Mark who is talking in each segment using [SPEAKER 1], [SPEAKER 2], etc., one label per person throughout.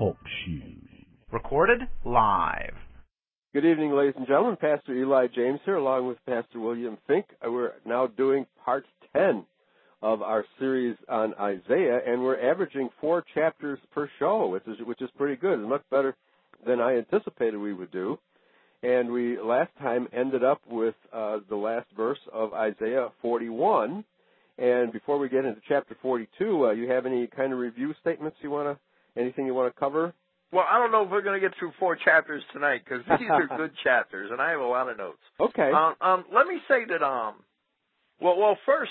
[SPEAKER 1] Talk Show.
[SPEAKER 2] Recorded live.
[SPEAKER 3] Good evening, ladies and gentlemen. Pastor Eli James here, along with Pastor William Fink. We're now doing part 10 of our series on Isaiah, and we're averaging 4 chapters per show, which is pretty good. It's much better than I anticipated we would do. And we last time ended up with the last verse of Isaiah 41. And before we get into chapter 42, you have any kind of review statements anything you want to cover?
[SPEAKER 4] Well, I don't know if we're going to get through 4 chapters tonight because these are good chapters, and I have a lot of notes.
[SPEAKER 3] Okay.
[SPEAKER 4] Let me say that. Well, first,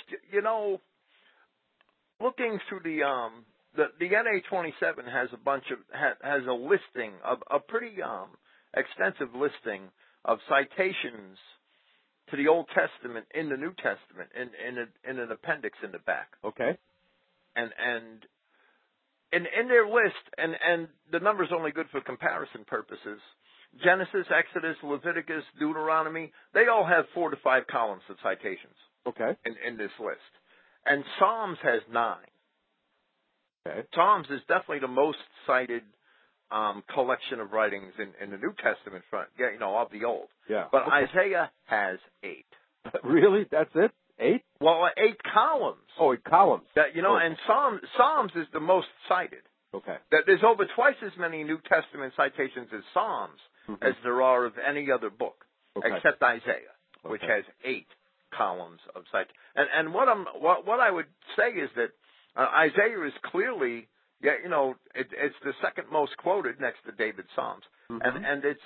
[SPEAKER 4] looking through the NA27 has has a listing a pretty extensive listing of citations to the Old Testament in the New Testament in an appendix in the back.
[SPEAKER 3] Okay.
[SPEAKER 4] And in their list, and the number's only good for comparison purposes, Genesis, Exodus, Leviticus, Deuteronomy, they all have 4 to 5 columns of citations.
[SPEAKER 3] Okay.
[SPEAKER 4] In this list. And Psalms has 9.
[SPEAKER 3] Okay.
[SPEAKER 4] Psalms is definitely the most cited collection of writings in the New Testament front, of the Old.
[SPEAKER 3] Yeah.
[SPEAKER 4] But Isaiah has 8.
[SPEAKER 3] Really? That's it? 8?
[SPEAKER 4] Well, 8 columns.
[SPEAKER 3] Oh, 8 columns.
[SPEAKER 4] And Psalms is the most cited.
[SPEAKER 3] Okay.
[SPEAKER 4] There's over twice as many New Testament citations as Psalms as there are of any other book, except Isaiah, which has 8 columns of citations. And what I would say is that Isaiah is clearly, it's the second most quoted next to David's Psalms, and it's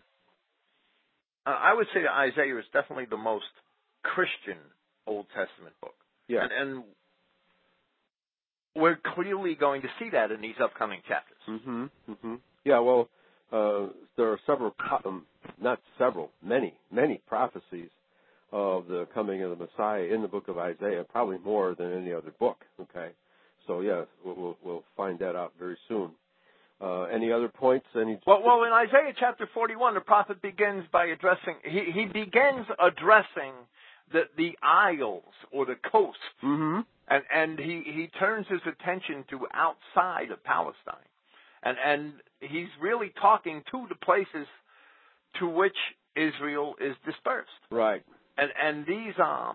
[SPEAKER 4] I would say that Isaiah is definitely the most Christian Old Testament book.
[SPEAKER 3] Yeah.
[SPEAKER 4] And we're clearly going to see that in these upcoming chapters.
[SPEAKER 3] Yeah, well, there are many prophecies of the coming of the Messiah in the book of Isaiah, probably more than any other book, okay? So, yeah, we'll find that out very soon. Any other points?
[SPEAKER 4] Well, in Isaiah chapter 41, the prophet begins by addressing, he begins addressing the isles or the coast. And he turns his attention to outside of Palestine. And he's really talking to the places to which Israel is dispersed.
[SPEAKER 3] Right.
[SPEAKER 4] And these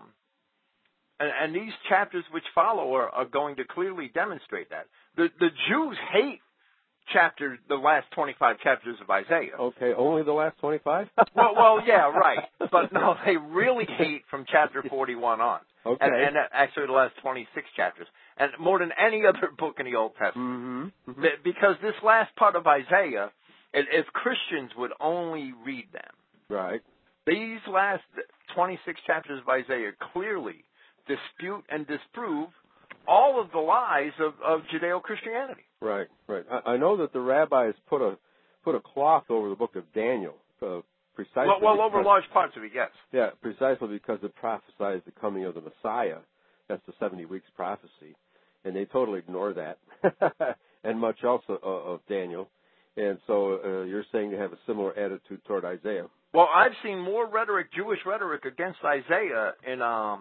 [SPEAKER 4] chapters which follow are going to clearly demonstrate that. The Jews hate the last 25 chapters of Isaiah.
[SPEAKER 3] Okay, only the last 25?
[SPEAKER 4] well, yeah, right. But no, they really hate from chapter 41 on.
[SPEAKER 3] Okay.
[SPEAKER 4] And actually the last 26 chapters. And more than any other book in the Old Testament. Because this last part of Isaiah, if Christians would only read them.
[SPEAKER 3] Right.
[SPEAKER 4] These last 26 chapters of Isaiah clearly dispute and disprove all of the lies of Judeo-Christianity.
[SPEAKER 3] Right. I know that the rabbis put a cloth over the book of Daniel, precisely.
[SPEAKER 4] Well, over large parts of it, yes.
[SPEAKER 3] Yeah, precisely because it prophesies the coming of the Messiah. That's the 70 weeks prophecy, and they totally ignore that, and much else of Daniel. And so you're saying they have a similar attitude toward Isaiah.
[SPEAKER 4] Well, I've seen more Jewish rhetoric against Isaiah in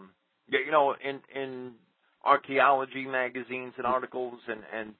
[SPEAKER 4] archaeology magazines and articles and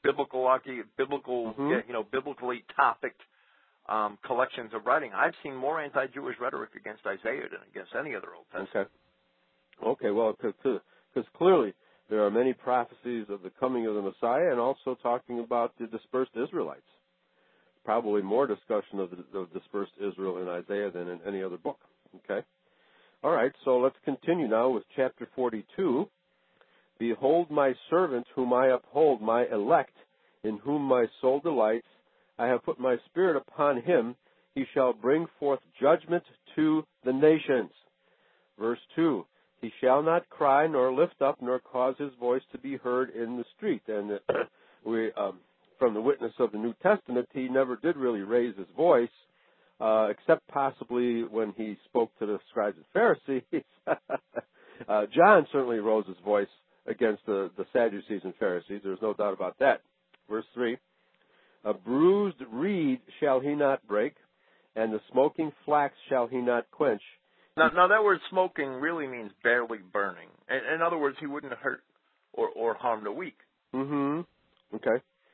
[SPEAKER 4] biblically topic collections of writing. I've seen more anti-Jewish rhetoric against Isaiah than against any other Old Testament.
[SPEAKER 3] Okay. Well, because clearly there are many prophecies of the coming of the Messiah, and also talking about the dispersed Israelites. Probably more discussion of the dispersed Israel in Isaiah than in any other book. Okay. All right. So let's continue now with chapter 42. Behold my servant whom I uphold, my elect, in whom my soul delights. I have put my spirit upon him. He shall bring forth judgment to the nations. Verse 2, he shall not cry nor lift up nor cause his voice to be heard in the street. And from the witness of the New Testament, he never did really raise his voice, except possibly when he spoke to the scribes and Pharisees. John certainly rose his voice against the Sadducees and Pharisees. There's no doubt about that. Verse 3, a bruised reed shall he not break, and the smoking flax shall he not quench.
[SPEAKER 4] Now that word smoking really means barely burning. In other words, he wouldn't hurt or harm the weak.
[SPEAKER 3] Okay.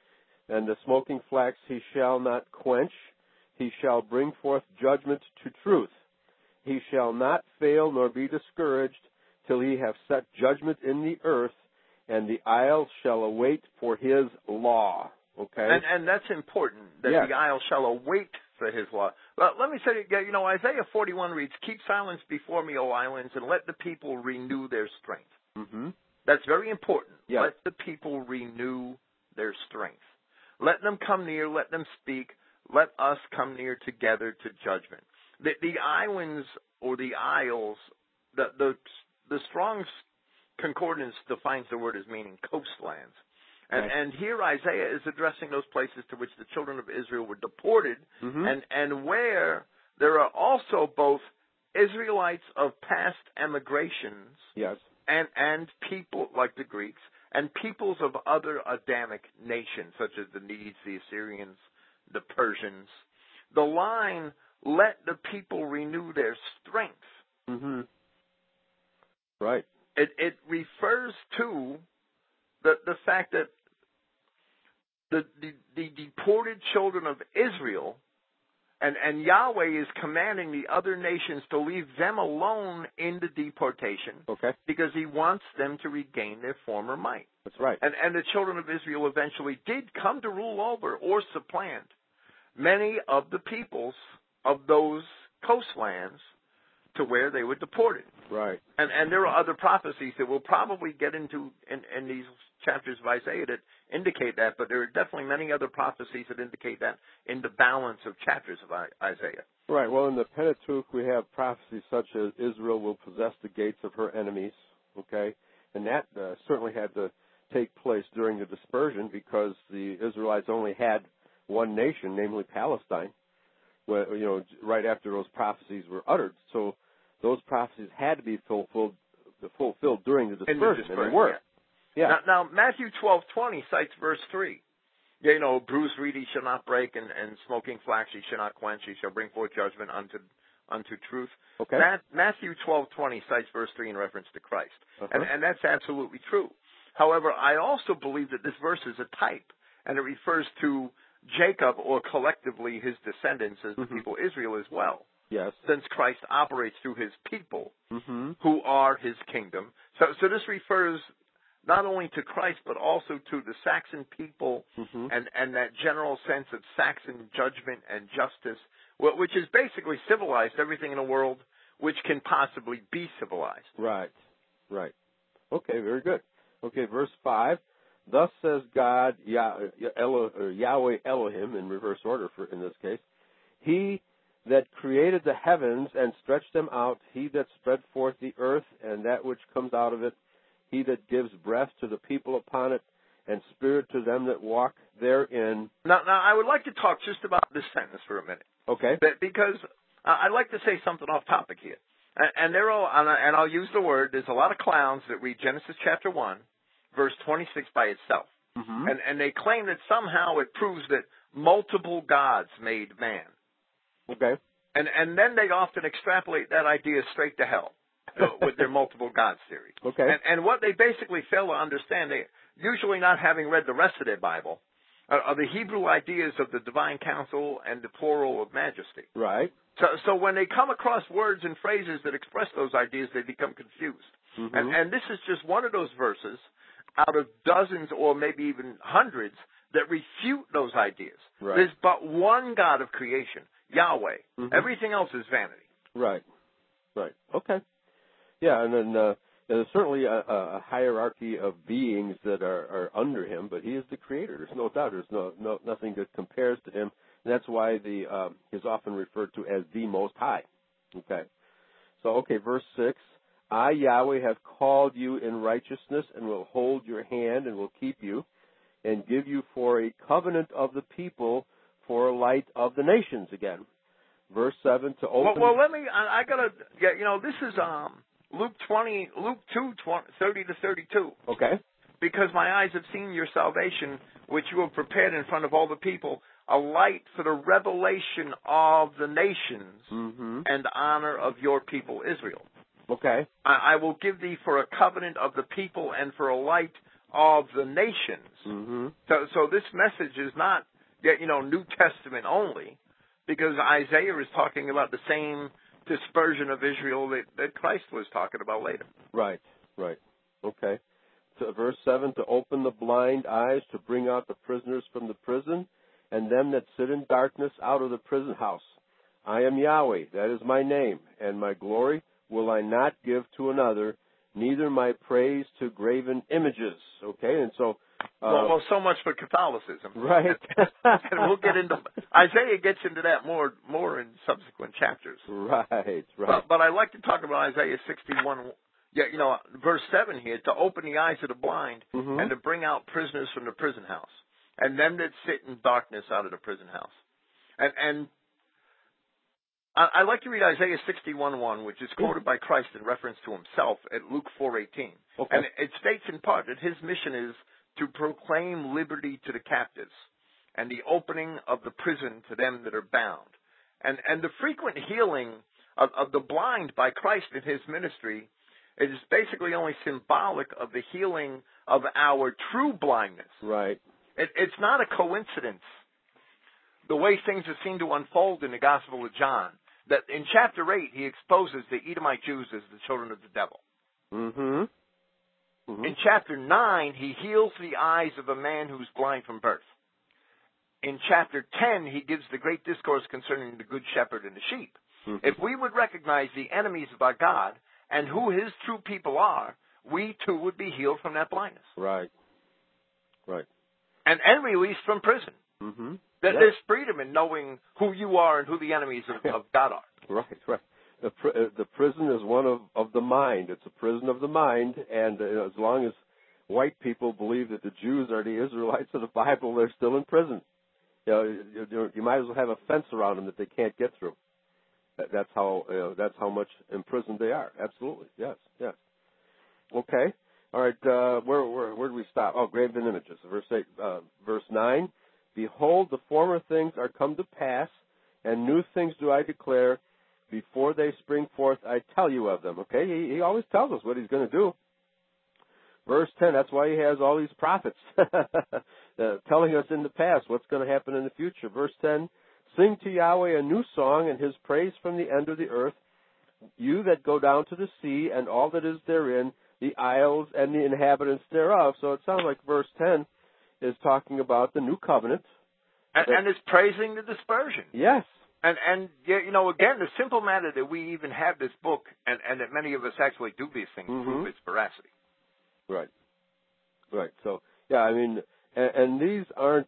[SPEAKER 3] And the smoking flax he shall not quench. He shall bring forth judgment to truth. He shall not fail nor be discouraged till he have set judgment in the earth, and the isles shall await for his law. Okay?
[SPEAKER 4] And that's important, that the isle shall await for his law. But let me say, Isaiah 41 reads, "Keep silence before me, O islands, and let the people renew their strength."
[SPEAKER 3] Mm-hmm.
[SPEAKER 4] That's very important.
[SPEAKER 3] Yes.
[SPEAKER 4] Let the people renew their strength. Let them come near. Let them speak. Let us come near together to judgment. The islands or the isles, the Strong's Concordance defines the word as meaning coastlands. And here Isaiah is addressing those places to which the children of Israel were deported, and where there are also both Israelites of past emigrations, and people like the Greeks, and peoples of other Adamic nations, such as the Medes, the Assyrians, the Persians. The line, "Let the people renew their strength."
[SPEAKER 3] Mm-hmm. Right.
[SPEAKER 4] It refers to the fact that the deported children of Israel, and Yahweh is commanding the other nations to leave them alone in the deportation, because he wants them to regain their former might.
[SPEAKER 3] That's right.
[SPEAKER 4] And the children of Israel eventually did come to rule over or supplant many of the peoples of those coastlands to where they were deported.
[SPEAKER 3] Right.
[SPEAKER 4] And there are other prophecies that we'll probably get into in these chapters of Isaiah that indicate that, but there are definitely many other prophecies that indicate that in the balance of chapters of Isaiah.
[SPEAKER 3] Right. Well, in the Pentateuch, we have prophecies such as Israel will possess the gates of her enemies, and that certainly had to take place during the dispersion, because the Israelites only had one nation, namely Palestine, right after those prophecies were uttered. So those prophecies had to be fulfilled during the dispersion, and they were. Yeah.
[SPEAKER 4] Now Matthew 12:20 cites verse 3. Bruised reed he shall not break, and smoking flax he shall not quench. He shall bring forth judgment unto truth.
[SPEAKER 3] Okay.
[SPEAKER 4] Matthew 12:20 cites verse 3 in reference to Christ, and that's absolutely true. However, I also believe that this verse is a type, and it refers to Jacob, or collectively his descendants, as the people Israel as well.
[SPEAKER 3] Yes.
[SPEAKER 4] Since Christ operates through his people, who are his kingdom. So this refers not only to Christ, but also to the Saxon people, and that general sense of Saxon judgment and justice, which is basically civilized everything in the world which can possibly be civilized.
[SPEAKER 3] Right. Okay, very good. Okay, verse 5. Thus says God, Yahweh Elohim, in reverse order in this case, He that created the heavens and stretched them out, He that spread forth the earth and that which comes out of it, He that gives breath to the people upon it, and spirit to them that walk therein.
[SPEAKER 4] Now I would like to talk just about this sentence for a minute.
[SPEAKER 3] Okay.
[SPEAKER 4] Because I'd like to say something off topic here. And I'll use the word, there's a lot of clowns that read Genesis chapter 1, verse 26 by itself. And they claim that somehow it proves that multiple gods made man.
[SPEAKER 3] Okay.
[SPEAKER 4] And then they often extrapolate that idea straight to hell with their multiple gods theory.
[SPEAKER 3] Okay.
[SPEAKER 4] And what they basically fail to understand, they usually not having read the rest of their Bible, are the Hebrew ideas of the divine counsel and the plural of majesty.
[SPEAKER 3] Right.
[SPEAKER 4] So when they come across words and phrases that express those ideas, they become confused. And this is just one of those verses out of dozens or maybe even hundreds that refute those ideas.
[SPEAKER 3] Right.
[SPEAKER 4] There's but one God of creation, Yahweh. Everything else is vanity.
[SPEAKER 3] Right. Okay. Yeah, and then there's certainly a hierarchy of beings that are under Him, but He is the Creator. There's no doubt. There's nothing that compares to Him, and that's why He's often referred to as the Most High. Okay. So, verse 6. I, Yahweh, have called you in righteousness and will hold your hand and will keep you and give you for a covenant of the people, for a light of the nations again. Verse 7 to open.
[SPEAKER 4] Well, I gotta, this is Luke 2, 30 to 32.
[SPEAKER 3] Okay.
[SPEAKER 4] Because my eyes have seen your salvation, which you have prepared in front of all the people, a light for the revelation of the nations and honor of your people Israel.
[SPEAKER 3] Okay.
[SPEAKER 4] I will give thee for a covenant of the people and for a light of the nations.
[SPEAKER 3] Mm-hmm.
[SPEAKER 4] So this message is not, New Testament only, because Isaiah is talking about the same dispersion of Israel that Christ was talking about later.
[SPEAKER 3] Right. Okay. To verse 7, to open the blind eyes, to bring out the prisoners from the prison, and them that sit in darkness out of the prison house. I am Yahweh, that is my name, and my glory will I not give to another, neither my praise to graven images. Okay, and so...
[SPEAKER 4] well, so much for Catholicism.
[SPEAKER 3] Right.
[SPEAKER 4] And we'll get into... Isaiah gets into that more in subsequent chapters.
[SPEAKER 3] Right.
[SPEAKER 4] But I like to talk about Isaiah 61, verse 7 here, to open the eyes of the blind
[SPEAKER 3] mm-hmm.
[SPEAKER 4] and to bring out prisoners from the prison house, and them that sit in darkness out of the prison house. And I like to read Isaiah 61:1, which is quoted by Christ in reference to himself at Luke 4:18.
[SPEAKER 3] Okay.
[SPEAKER 4] And it states in part that his mission is to proclaim liberty to the captives and the opening of the prison to them that are bound. And the frequent healing of the blind by Christ in his ministry is basically only symbolic of the healing of our true blindness.
[SPEAKER 3] Right.
[SPEAKER 4] It's not a coincidence, the way things have seemed to unfold in the Gospel of John, that in chapter 8 he exposes the Edomite Jews as the children of the devil.
[SPEAKER 3] Mm-hmm. Mm-hmm.
[SPEAKER 4] In chapter 9, he heals the eyes of a man who's blind from birth. In chapter 10, he gives the great discourse concerning the good shepherd and the sheep.
[SPEAKER 3] Mm-hmm.
[SPEAKER 4] If we would recognize the enemies of our God and who his true people are, we too would be healed from that blindness.
[SPEAKER 3] Right.
[SPEAKER 4] And released from prison.
[SPEAKER 3] Mm-hmm.
[SPEAKER 4] There's freedom in knowing who you are and who the enemies of God are.
[SPEAKER 3] Right. The prison is one of the mind. It's a prison of the mind, and as long as white people believe that the Jews are the Israelites of the Bible, they're still in prison. You might as well have a fence around them that they can't get through. That's how much imprisoned they are. Absolutely, yes. Okay, all right. Where do we stop? Oh, graven images. Verse 9. Behold, the former things are come to pass, and new things do I declare. Before they spring forth, I tell you of them. Okay, he always tells us what he's going to do. Verse 10, that's why he has all these prophets telling us in the past what's going to happen in the future. Verse 10, sing to Yahweh a new song and his praise from the end of the earth, you that go down to the sea and all that is therein, the isles and the inhabitants thereof. So it sounds like verse 10 is talking about the new covenant.
[SPEAKER 4] And it's praising the dispersion.
[SPEAKER 3] Yes.
[SPEAKER 4] And again, the simple matter that we even have this book and that many of us actually do these things
[SPEAKER 3] mm-hmm.
[SPEAKER 4] prove its veracity.
[SPEAKER 3] Right. So, yeah, I mean, and these aren't,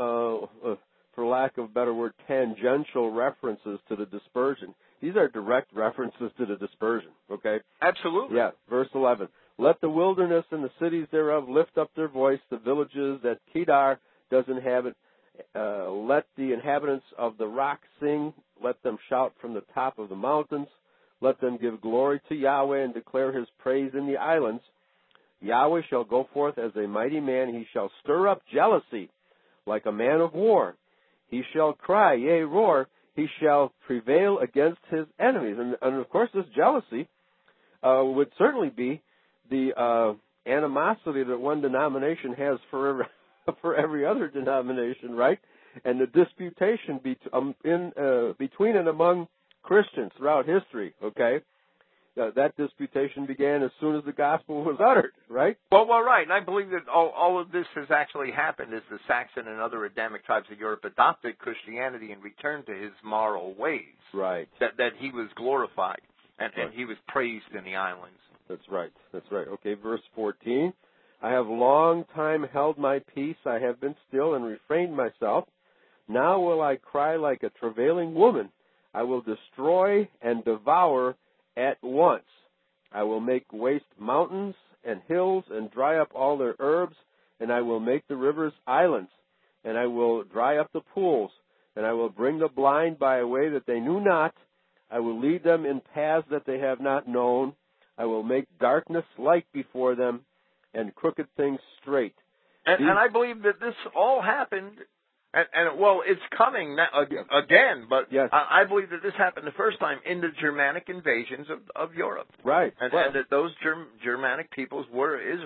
[SPEAKER 3] for lack of a better word, tangential references to the dispersion. These are direct references to the dispersion, okay?
[SPEAKER 4] Absolutely.
[SPEAKER 3] Yeah, verse 11. Let the wilderness and the cities thereof lift up their voice, the villages that Kedar does inhabit. Let the inhabitants of the rock sing. Let them shout from the top of the mountains. Let them give glory to Yahweh and declare his praise in the islands. Yahweh shall go forth as a mighty man. He shall stir up jealousy like a man of war. He shall cry, yea, roar. He shall prevail against his enemies. And of course, this jealousy would certainly be the animosity that one denomination has for every other denomination, right? And the disputation between and among Christians throughout history, okay? That disputation began as soon as the gospel was uttered, right?
[SPEAKER 4] Well, right. And I believe that all of this has actually happened as the Saxon and other Adamic tribes of Europe adopted Christianity and returned to his moral ways.
[SPEAKER 3] Right.
[SPEAKER 4] That he was glorified and
[SPEAKER 3] Right.
[SPEAKER 4] he was praised in the islands.
[SPEAKER 3] That's right. Okay, verse 14. I have long time held my peace. I have been still and refrained myself. Now will I cry like a travailing woman. I will destroy and devour at once. I will make waste mountains and hills and dry up all their herbs, and I will make the rivers islands, and I will dry up the pools, and I will bring the blind by a way that they knew not. I will lead them in paths that they have not known. I will make darkness light before them, and crooked things straight.
[SPEAKER 4] And I believe that this all happened, and it's coming now, again, but
[SPEAKER 3] yes.
[SPEAKER 4] I believe that this happened the first time in the Germanic invasions of Europe.
[SPEAKER 3] Right.
[SPEAKER 4] And that those Germanic peoples were Israel.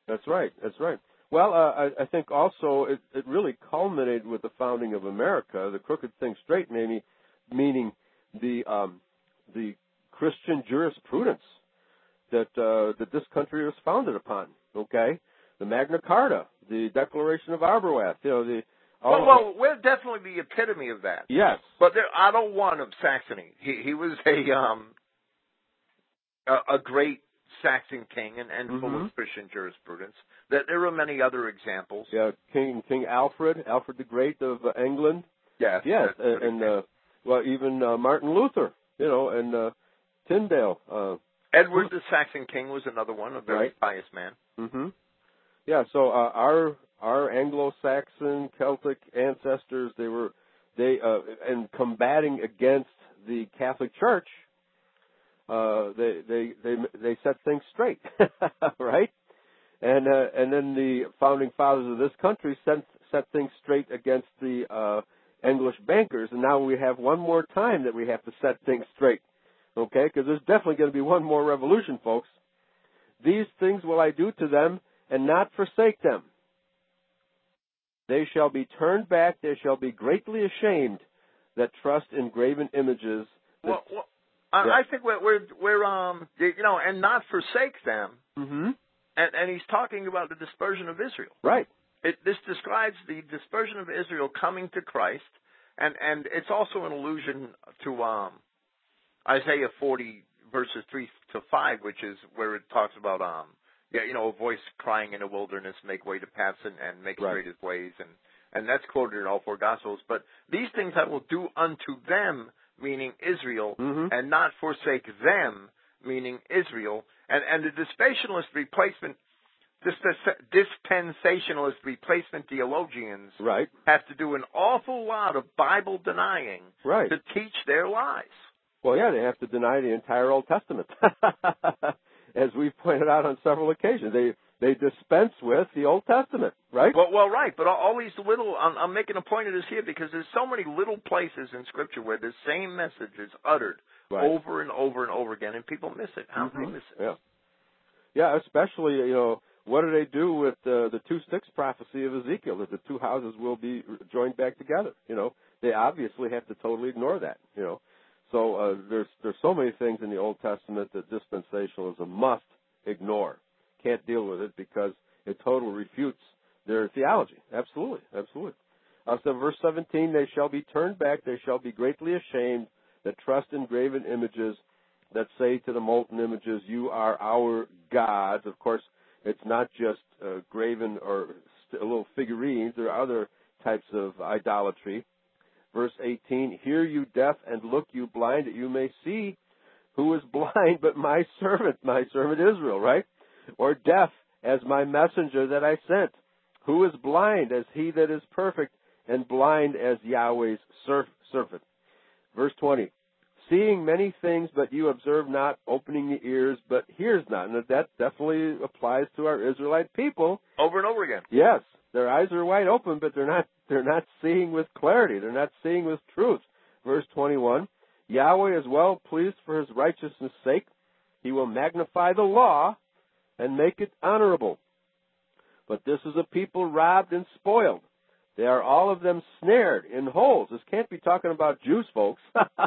[SPEAKER 3] That's right. That's right. Well, I think also it really culminated with the founding of America, the crooked thing straight, meaning the Christian jurisprudence that this country was founded upon. Okay, the Magna Carta, the Declaration of Arbroath.
[SPEAKER 4] Well, we're definitely the epitome of that.
[SPEAKER 3] Yes,
[SPEAKER 4] but I don't want him Saxony. He was a great Saxon king and full of Christian jurisprudence. There are many other examples.
[SPEAKER 3] Yeah, King Alfred the Great of England.
[SPEAKER 4] Yes,
[SPEAKER 3] and even Martin Luther, and Tyndale.
[SPEAKER 4] Edward the Saxon king was another one, a very pious man.
[SPEAKER 3] Mm-hmm. Yeah, so our Anglo-Saxon Celtic ancestors, in combating against the Catholic Church, they set things straight, right? And then the founding fathers of this country set things straight against the English bankers, and now we have one more time that we have to set things straight, okay? Because there's definitely going to be one more revolution, folks. These things will I do to them, and not forsake them. They shall be turned back; they shall be greatly ashamed that trust in graven images.
[SPEAKER 4] I think we're and not forsake them.
[SPEAKER 3] Mm-hmm.
[SPEAKER 4] And he's talking about the dispersion of Israel.
[SPEAKER 3] Right.
[SPEAKER 4] This describes the dispersion of Israel coming to Christ, and it's also an allusion to Isaiah 40 verses 3 to 5, which is where it talks about a voice crying in the wilderness, make way to paths and make straight his ways, and that's quoted in all four Gospels. But these things I will do unto them, meaning Israel, and not forsake them, meaning Israel. And the dispensationalist replacement theologians have to do an awful lot of Bible denying to teach their lies.
[SPEAKER 3] Well, yeah, they have to deny the entire Old Testament, as we've pointed out on several occasions. They dispense with the Old Testament, right?
[SPEAKER 4] Well, right, but all these little, I'm making a point of this here because there's so many little places in Scripture where the same message is uttered over and over and over again, and people miss it. How do they miss it?
[SPEAKER 3] Yeah, especially, what do they do with the two sticks prophecy of Ezekiel, that the two houses will be joined back together? They obviously have to totally ignore that, So there's so many things in the Old Testament that dispensationalism must ignore. Can't deal with it because it totally refutes their theology. Absolutely. So verse 17, they shall be turned back, they shall be greatly ashamed that trust in graven images, that say to the molten images, you are our gods. Of course, it's not just graven or little figurines. There are other types of idolatry. Verse 18, hear you deaf and look you blind that you may see. Who is blind but my servant Israel, right? Or deaf as my messenger that I sent. Who is blind as he that is perfect, and blind as Yahweh's servant. Verse 20, seeing many things, but you observe not, opening the ears, but hears not. And that definitely applies to our Israelite people.
[SPEAKER 4] Over and over again.
[SPEAKER 3] Yes. Their eyes are wide open, but they're not seeing with clarity. They're not seeing with truth. Verse 21, Yahweh is well pleased for his righteousness' sake. He will magnify the law and make it honorable. But this is a people robbed and spoiled. They are all of them snared in holes. This can't be talking about Jews, folks.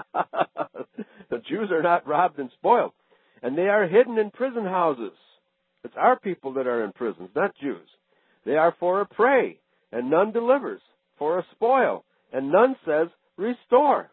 [SPEAKER 3] The Jews are not robbed and spoiled. And they are hidden in prison houses. It's our people that are in prisons, not Jews. They are for a prey, and none delivers. For a spoil, and none says, restore.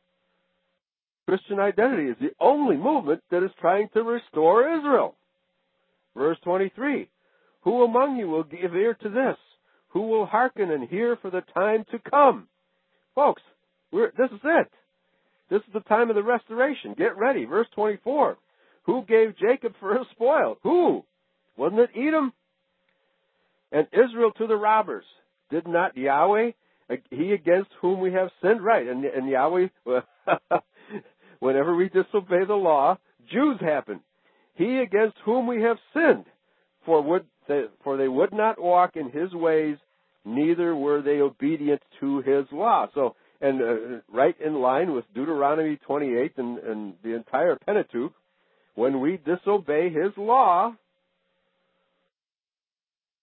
[SPEAKER 3] Christian identity is the only movement that is trying to restore Israel. Verse 23, who among you will give ear to this? Who will hearken and hear for the time to come? Folks, this is it. This is the time of the restoration. Get ready. Verse 24, who gave Jacob for a spoil? Who? Wasn't it Edom? And Israel to the robbers. Did not Yahweh, he against whom we have sinned? Right. And Yahweh, whenever we disobey the law, Jews happen. He against whom we have sinned. For they would not walk in his ways, neither were they obedient to his law. So, and right in line with Deuteronomy 28 and the entire Pentateuch, when we disobey his law,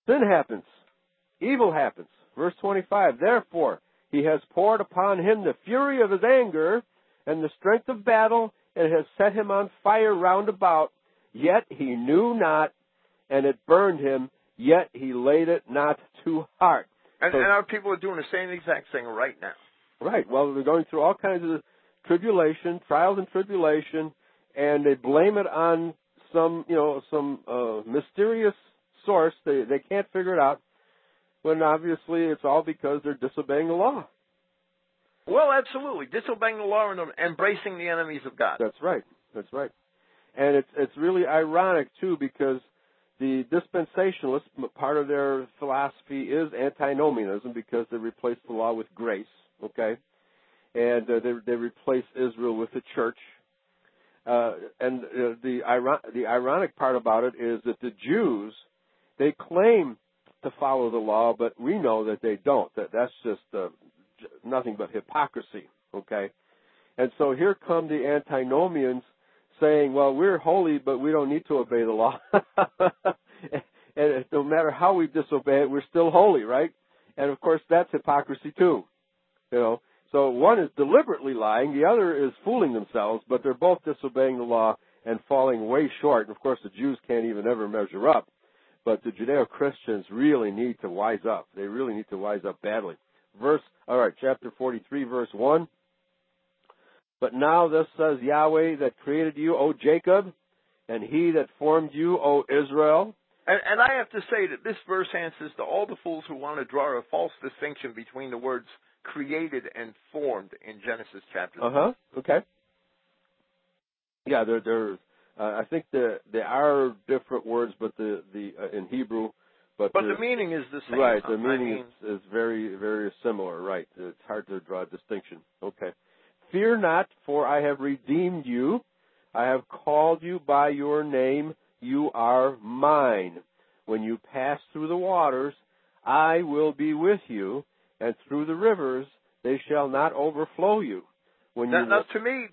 [SPEAKER 3] sin happens. Evil happens. Verse 25, therefore, he has poured upon him the fury of his anger and the strength of battle, and has set him on fire round about. Yet he knew not, and it burned him, yet he laid it not to heart.
[SPEAKER 4] And our people are doing the same exact thing right now.
[SPEAKER 3] Right. Well, they're going through all kinds of tribulation, trials and tribulation, and they blame it on some mysterious source. They can't figure it out, when obviously it's all because they're disobeying the law.
[SPEAKER 4] Well, absolutely. Disobeying the law and embracing the enemies of God.
[SPEAKER 3] That's right. That's right. And it's really ironic, too, because the dispensationalists, part of their philosophy is antinomianism, because they replace the law with grace, okay? And they replace Israel with the church. And the ironic part about it is that the Jews, they claim to follow the law, but we know that they don't. That's just nothing but hypocrisy, okay? And so here come the antinomians saying, well, we're holy, but we don't need to obey the law. And no matter how we disobey it, we're still holy, right? And, of course, that's hypocrisy, too. So one is deliberately lying, the other is fooling themselves, but they're both disobeying the law and falling way short. And, of course, the Jews can't even ever measure up. But the Judeo-Christians really need to wise up. They really need to wise up badly. Chapter 43, verse 1. But now thus says Yahweh that created you, O Jacob, and he that formed you, O Israel.
[SPEAKER 4] And I have to say that this verse answers to all the fools who want to draw a false distinction between the words created and formed in Genesis chapter 3.
[SPEAKER 3] Okay. Yeah, I think there are different words, but in Hebrew. But
[SPEAKER 4] the meaning is the same.
[SPEAKER 3] Right, the meaning is very, very similar, right. It's hard to draw a distinction. Okay. Fear not, for I have redeemed you. I have called you by your name. You are mine. When you pass through the waters, I will be with you, and through the rivers, they shall not overflow you.
[SPEAKER 4] Now, to me,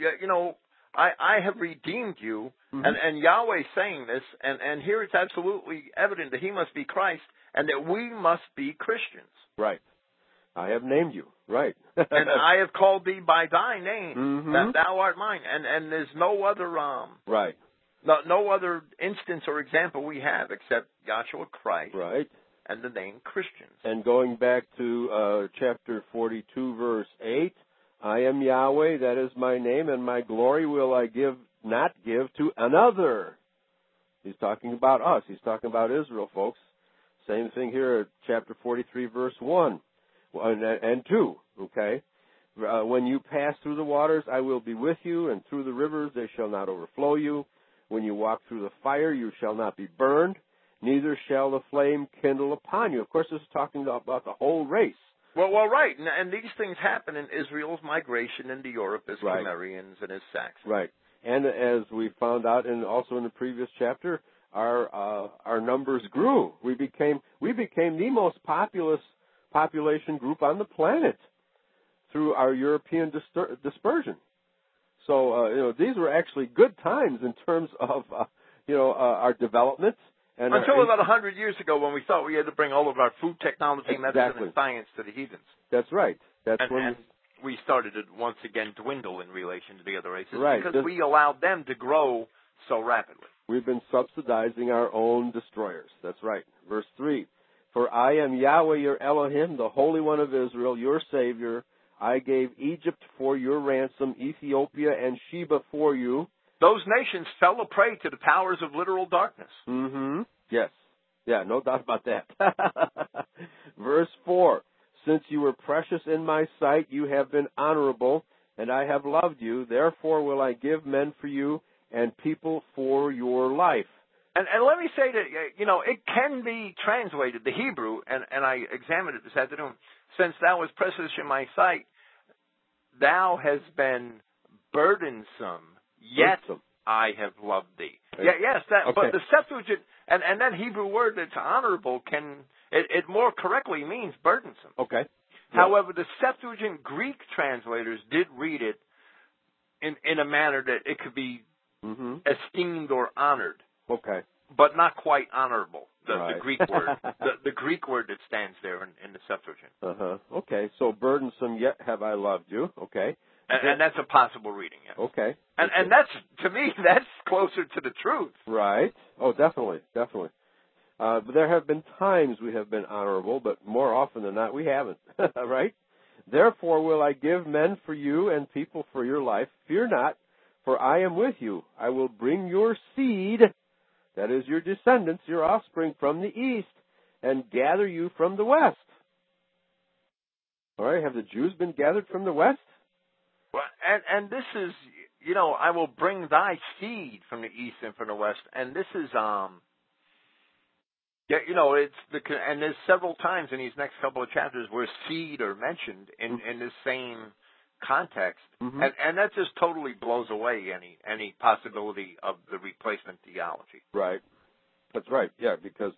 [SPEAKER 4] I have redeemed you, and Yahweh saying this, and here it's absolutely evident that he must be Christ, and that we must be Christians.
[SPEAKER 3] Right. I have named you. Right.
[SPEAKER 4] And I have called thee by thy name, that thou art mine. And there's no other
[SPEAKER 3] right.
[SPEAKER 4] No other instance or example we have except Yahshua Christ.
[SPEAKER 3] Right.
[SPEAKER 4] And the name Christians.
[SPEAKER 3] And going back to chapter 42, verse 8, I am Yahweh, that is my name, and my glory will I not give to another. He's talking about us. He's talking about Israel, folks. Same thing here at chapter 43, verse 1 and 2, okay? When you pass through the waters, I will be with you, and through the rivers they shall not overflow you. When you walk through the fire, you shall not be burned, neither shall the flame kindle upon you. Of course, this is talking about the whole race.
[SPEAKER 4] Well, right. And these things happen in Israel's migration into Europe as Cimmerians and as Saxons.
[SPEAKER 3] Right. And as we found out, and also in the previous chapter, our numbers grew. We became the most populous population group on the planet through our European dispersion. So, these were actually good times in terms of, our development. And
[SPEAKER 4] until about 100 years ago, when we thought we had to bring all of our food technology, medicine, and science to the heathens.
[SPEAKER 3] That's right.
[SPEAKER 4] And we started to once again dwindle in relation to the other races,
[SPEAKER 3] right,
[SPEAKER 4] because we allowed them to grow so rapidly.
[SPEAKER 3] We've been subsidizing our own destroyers. That's right. Verse 3, for I am Yahweh your Elohim, the Holy One of Israel, your Savior. I gave Egypt for your ransom, Ethiopia and Sheba for you.
[SPEAKER 4] Those nations fell a prey to the powers of literal darkness.
[SPEAKER 3] Yes. Yeah, no doubt about that. Verse 4, since you were precious in my sight, you have been honorable, and I have loved you. Therefore will I give men for you and people for your life.
[SPEAKER 4] And let me say that, it can be translated, the Hebrew, and I examined it this afternoon, since thou was precious in my sight, thou hast been burdensome. Yet I have loved thee. Yes,
[SPEAKER 3] okay.
[SPEAKER 4] But the Septuagint and that Hebrew word that's honorable it more correctly means burdensome.
[SPEAKER 3] Okay.
[SPEAKER 4] However, the Septuagint Greek translators did read it in a manner that it could be esteemed or honored.
[SPEAKER 3] Okay.
[SPEAKER 4] but not quite honorable.
[SPEAKER 3] Right.
[SPEAKER 4] The Greek word, the Greek word that stands there in the Septuagint.
[SPEAKER 3] Okay, so burdensome yet have I loved you. Okay.
[SPEAKER 4] And that's a possible reading, yes.
[SPEAKER 3] Okay.
[SPEAKER 4] And that's, to me, that's closer to the truth.
[SPEAKER 3] Right. Oh, definitely. But there have been times we have been honorable, but more often than not, we haven't. Right? Therefore will I give men for you and people for your life. Fear not, for I am with you. I will bring your seed, that is your descendants, your offspring, from the east, and gather you from the west. All right, have the Jews been gathered from the west?
[SPEAKER 4] Well, and this is, I will bring thy seed from the east and from the west. And this is, and there's several times in these next couple of chapters where seed are mentioned in this same context. Mm-hmm. And that just totally blows away any possibility of the replacement theology.
[SPEAKER 3] Right. That's right. Yeah, because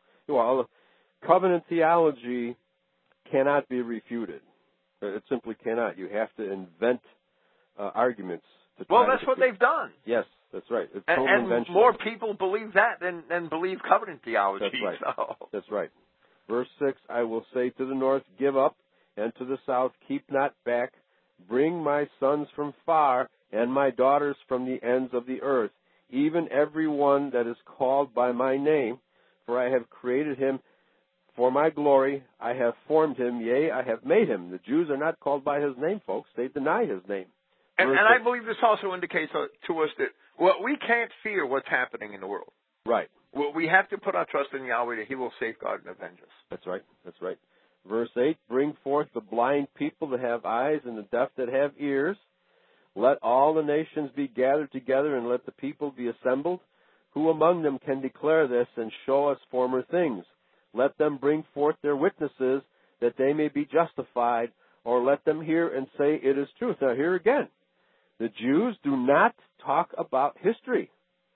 [SPEAKER 3] covenant theology cannot be refuted. It simply cannot. You have to invent arguments.
[SPEAKER 4] That's what they've done.
[SPEAKER 3] Yes, that's right. It's total
[SPEAKER 4] and
[SPEAKER 3] invention.
[SPEAKER 4] more people believe that than believe covenant theology.
[SPEAKER 3] That's right.
[SPEAKER 4] So.
[SPEAKER 3] That's right. Verse 6, I will say to the north, give up, and to the south, keep not back. Bring my sons from far, and my daughters from the ends of the earth, even every one that is called by my name. For I have created him for my glory. I have formed him, yea, I have made him. The Jews are not called by his name, folks. They deny his name.
[SPEAKER 4] And I believe this also indicates to us that we can't fear what's happening in the world.
[SPEAKER 3] Right.
[SPEAKER 4] We have to put our trust in Yahweh that he will safeguard and avenge us.
[SPEAKER 3] That's right. That's right. Verse 8, bring forth the blind people that have eyes and the deaf that have ears. Let all the nations be gathered together and let the people be assembled. Who among them can declare this and show us former things? Let them bring forth their witnesses that they may be justified, or let them hear and say it is truth. Now here again, the Jews do not talk about history,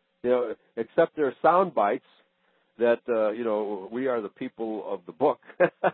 [SPEAKER 3] except their sound bites that, we are the people of the book,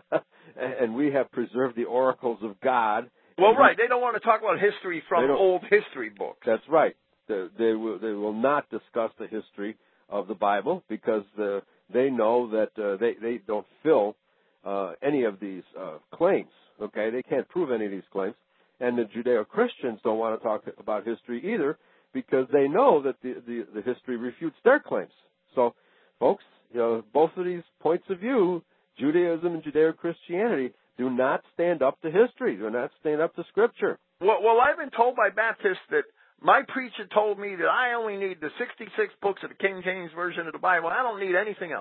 [SPEAKER 3] and we have preserved the oracles of God.
[SPEAKER 4] Well, right. They don't want to talk about history from old history books.
[SPEAKER 3] That's right. They will not discuss the history of the Bible because they know that they don't fill any of these claims. Okay, they can't prove any of these claims. And the Judeo-Christians don't want to talk about history either because they know that the history refutes their claims. So, folks, both of these points of view, Judaism and Judeo-Christianity, do not stand up to history, do not stand up to Scripture.
[SPEAKER 4] Well, I've been told by Baptists that my preacher told me that I only need the 66 books of the King James Version of the Bible. I don't need anything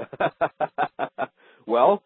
[SPEAKER 4] else.
[SPEAKER 3] Well,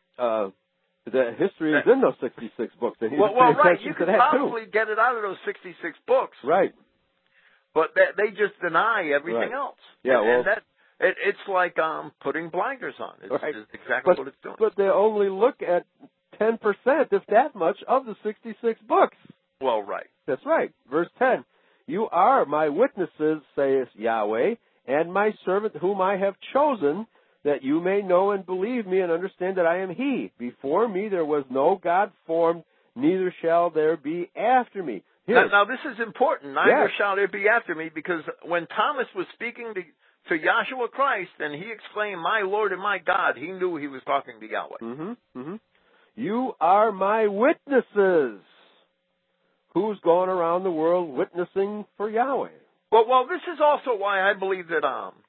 [SPEAKER 3] the history is in those 66 books. And
[SPEAKER 4] well, right. You could probably get it out of those 66 books.
[SPEAKER 3] Right.
[SPEAKER 4] But they just deny everything else.
[SPEAKER 3] Yeah,
[SPEAKER 4] and it's like putting blinders on. It's just exactly what it's doing.
[SPEAKER 3] But they only look at 10%, if that much, of the 66 books.
[SPEAKER 4] Well, right.
[SPEAKER 3] That's right. Verse 10, you are my witnesses, saith Yahweh, and my servant whom I have chosen, that you may know and believe me and understand that I am he. Before me there was no God formed, neither shall there be after me.
[SPEAKER 4] Now this is important. Neither shall there be after me, because when Thomas was speaking to Yahshua Christ and he exclaimed, my Lord and my God, he knew he was talking to Yahweh.
[SPEAKER 3] Mm-hmm. Mm-hmm. You are my witnesses. Who's going around the world witnessing for Yahweh?
[SPEAKER 4] Well, this is also why I believe that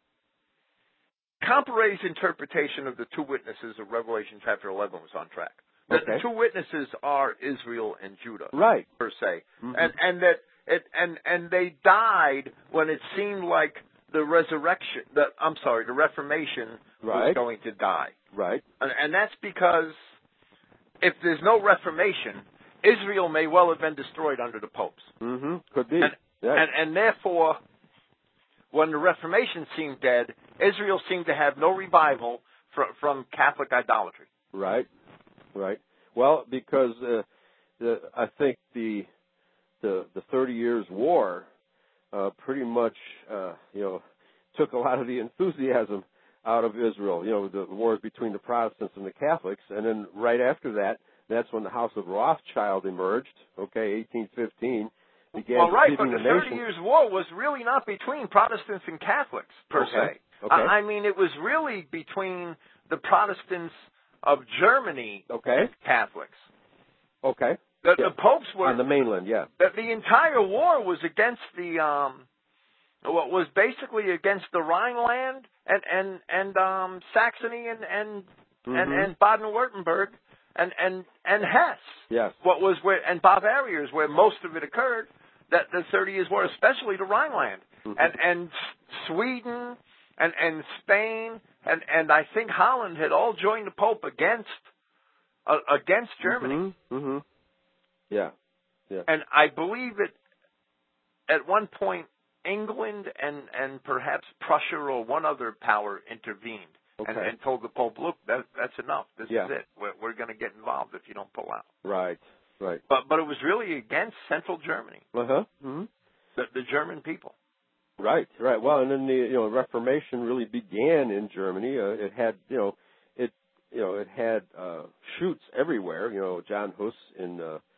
[SPEAKER 4] Comparet's interpretation of the two witnesses of Revelation chapter 11 was on track. The two witnesses are Israel and Judah,
[SPEAKER 3] right,
[SPEAKER 4] per se, and they died when it seemed like the Reformation was going to die.
[SPEAKER 3] Right,
[SPEAKER 4] and that's because if there's no Reformation, Israel may well have been destroyed under the popes.
[SPEAKER 3] Mm-hmm. Could be.
[SPEAKER 4] And therefore, when the Reformation seemed dead, Israel seemed to have no revival from Catholic idolatry.
[SPEAKER 3] Right. Well, because I think the 30 Years' War pretty much took a lot of the enthusiasm out of Israel. The wars between the Protestants and the Catholics, and then right after that, that's when the House of Rothschild emerged. 1815. Began
[SPEAKER 4] well, right, but the
[SPEAKER 3] nation.
[SPEAKER 4] 30 Years' War was really not between Protestants and Catholics, per se.
[SPEAKER 3] Okay.
[SPEAKER 4] I mean, it was really between the Protestants of Germany and Catholics.
[SPEAKER 3] Okay.
[SPEAKER 4] The popes were
[SPEAKER 3] on the mainland. Yeah.
[SPEAKER 4] The entire war was against what was basically against the Rhineland and Saxony and Baden-Württemberg and Hesse.
[SPEAKER 3] Yes.
[SPEAKER 4] What was and Bavaria is where most of it occurred. That the 30 Years' War, especially the Rhineland and Sweden and Spain and I think Holland had all joined the Pope against Germany.
[SPEAKER 3] Mm-hmm. Yeah. Yeah.
[SPEAKER 4] And I believe it at one point England and perhaps Prussia or one other power intervened and told the Pope, look, that's enough. This is it. We're going to get involved if you don't pull out.
[SPEAKER 3] Right. Right.
[SPEAKER 4] But it was really against Central Germany.
[SPEAKER 3] Mm-hmm.
[SPEAKER 4] The German people.
[SPEAKER 3] Right. Right. Well, and then the Reformation really began in Germany. It had it had shoots everywhere. John Hus in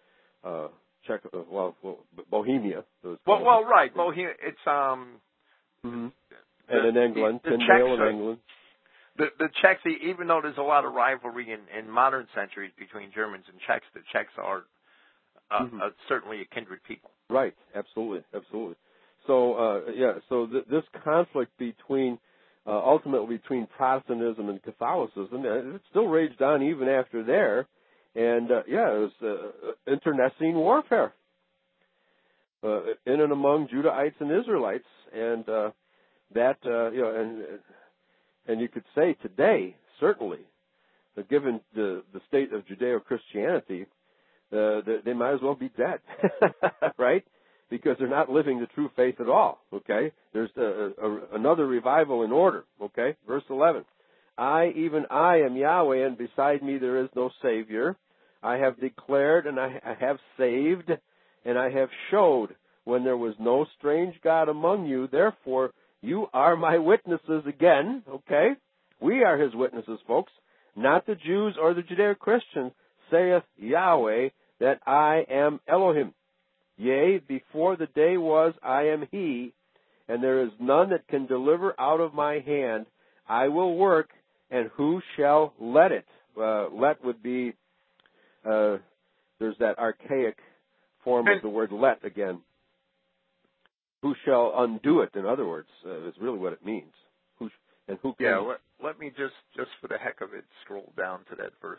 [SPEAKER 3] Bohemia.
[SPEAKER 4] Right. Bohemia. It's
[SPEAKER 3] and in England, Tyndale in England.
[SPEAKER 4] The Czechs, even though there's a lot of rivalry in modern centuries between Germans and Czechs, the Czechs are certainly a kindred people.
[SPEAKER 3] Right. Absolutely. Absolutely. So this conflict between ultimately between Protestantism and Catholicism, it still raged on even after there, and it was internecine warfare in and among Judahites and Israelites, and and you could say today, certainly, that given the state of Judeo-Christianity, they might as well be dead, right? Because they're not living the true faith at all, okay? There's another revival in order, okay? Verse 11. Even I am Yahweh, and beside me there is no Savior. I have declared, and I have saved, and I have showed when there was no strange God among you. Therefore, you are my witnesses again, okay? We are his witnesses, folks. Not the Jews or the Judeo-Christians, saith Yahweh, that I am Elohim. Yea, before the day was, I am he, and there is none that can deliver out of my hand. I will work, and who shall let it? Let would be, there's that archaic form of the word let again. Who shall undo it, in other words, is really what it means. Who can...
[SPEAKER 4] Yeah, let me just for the heck of it, scroll down to that verse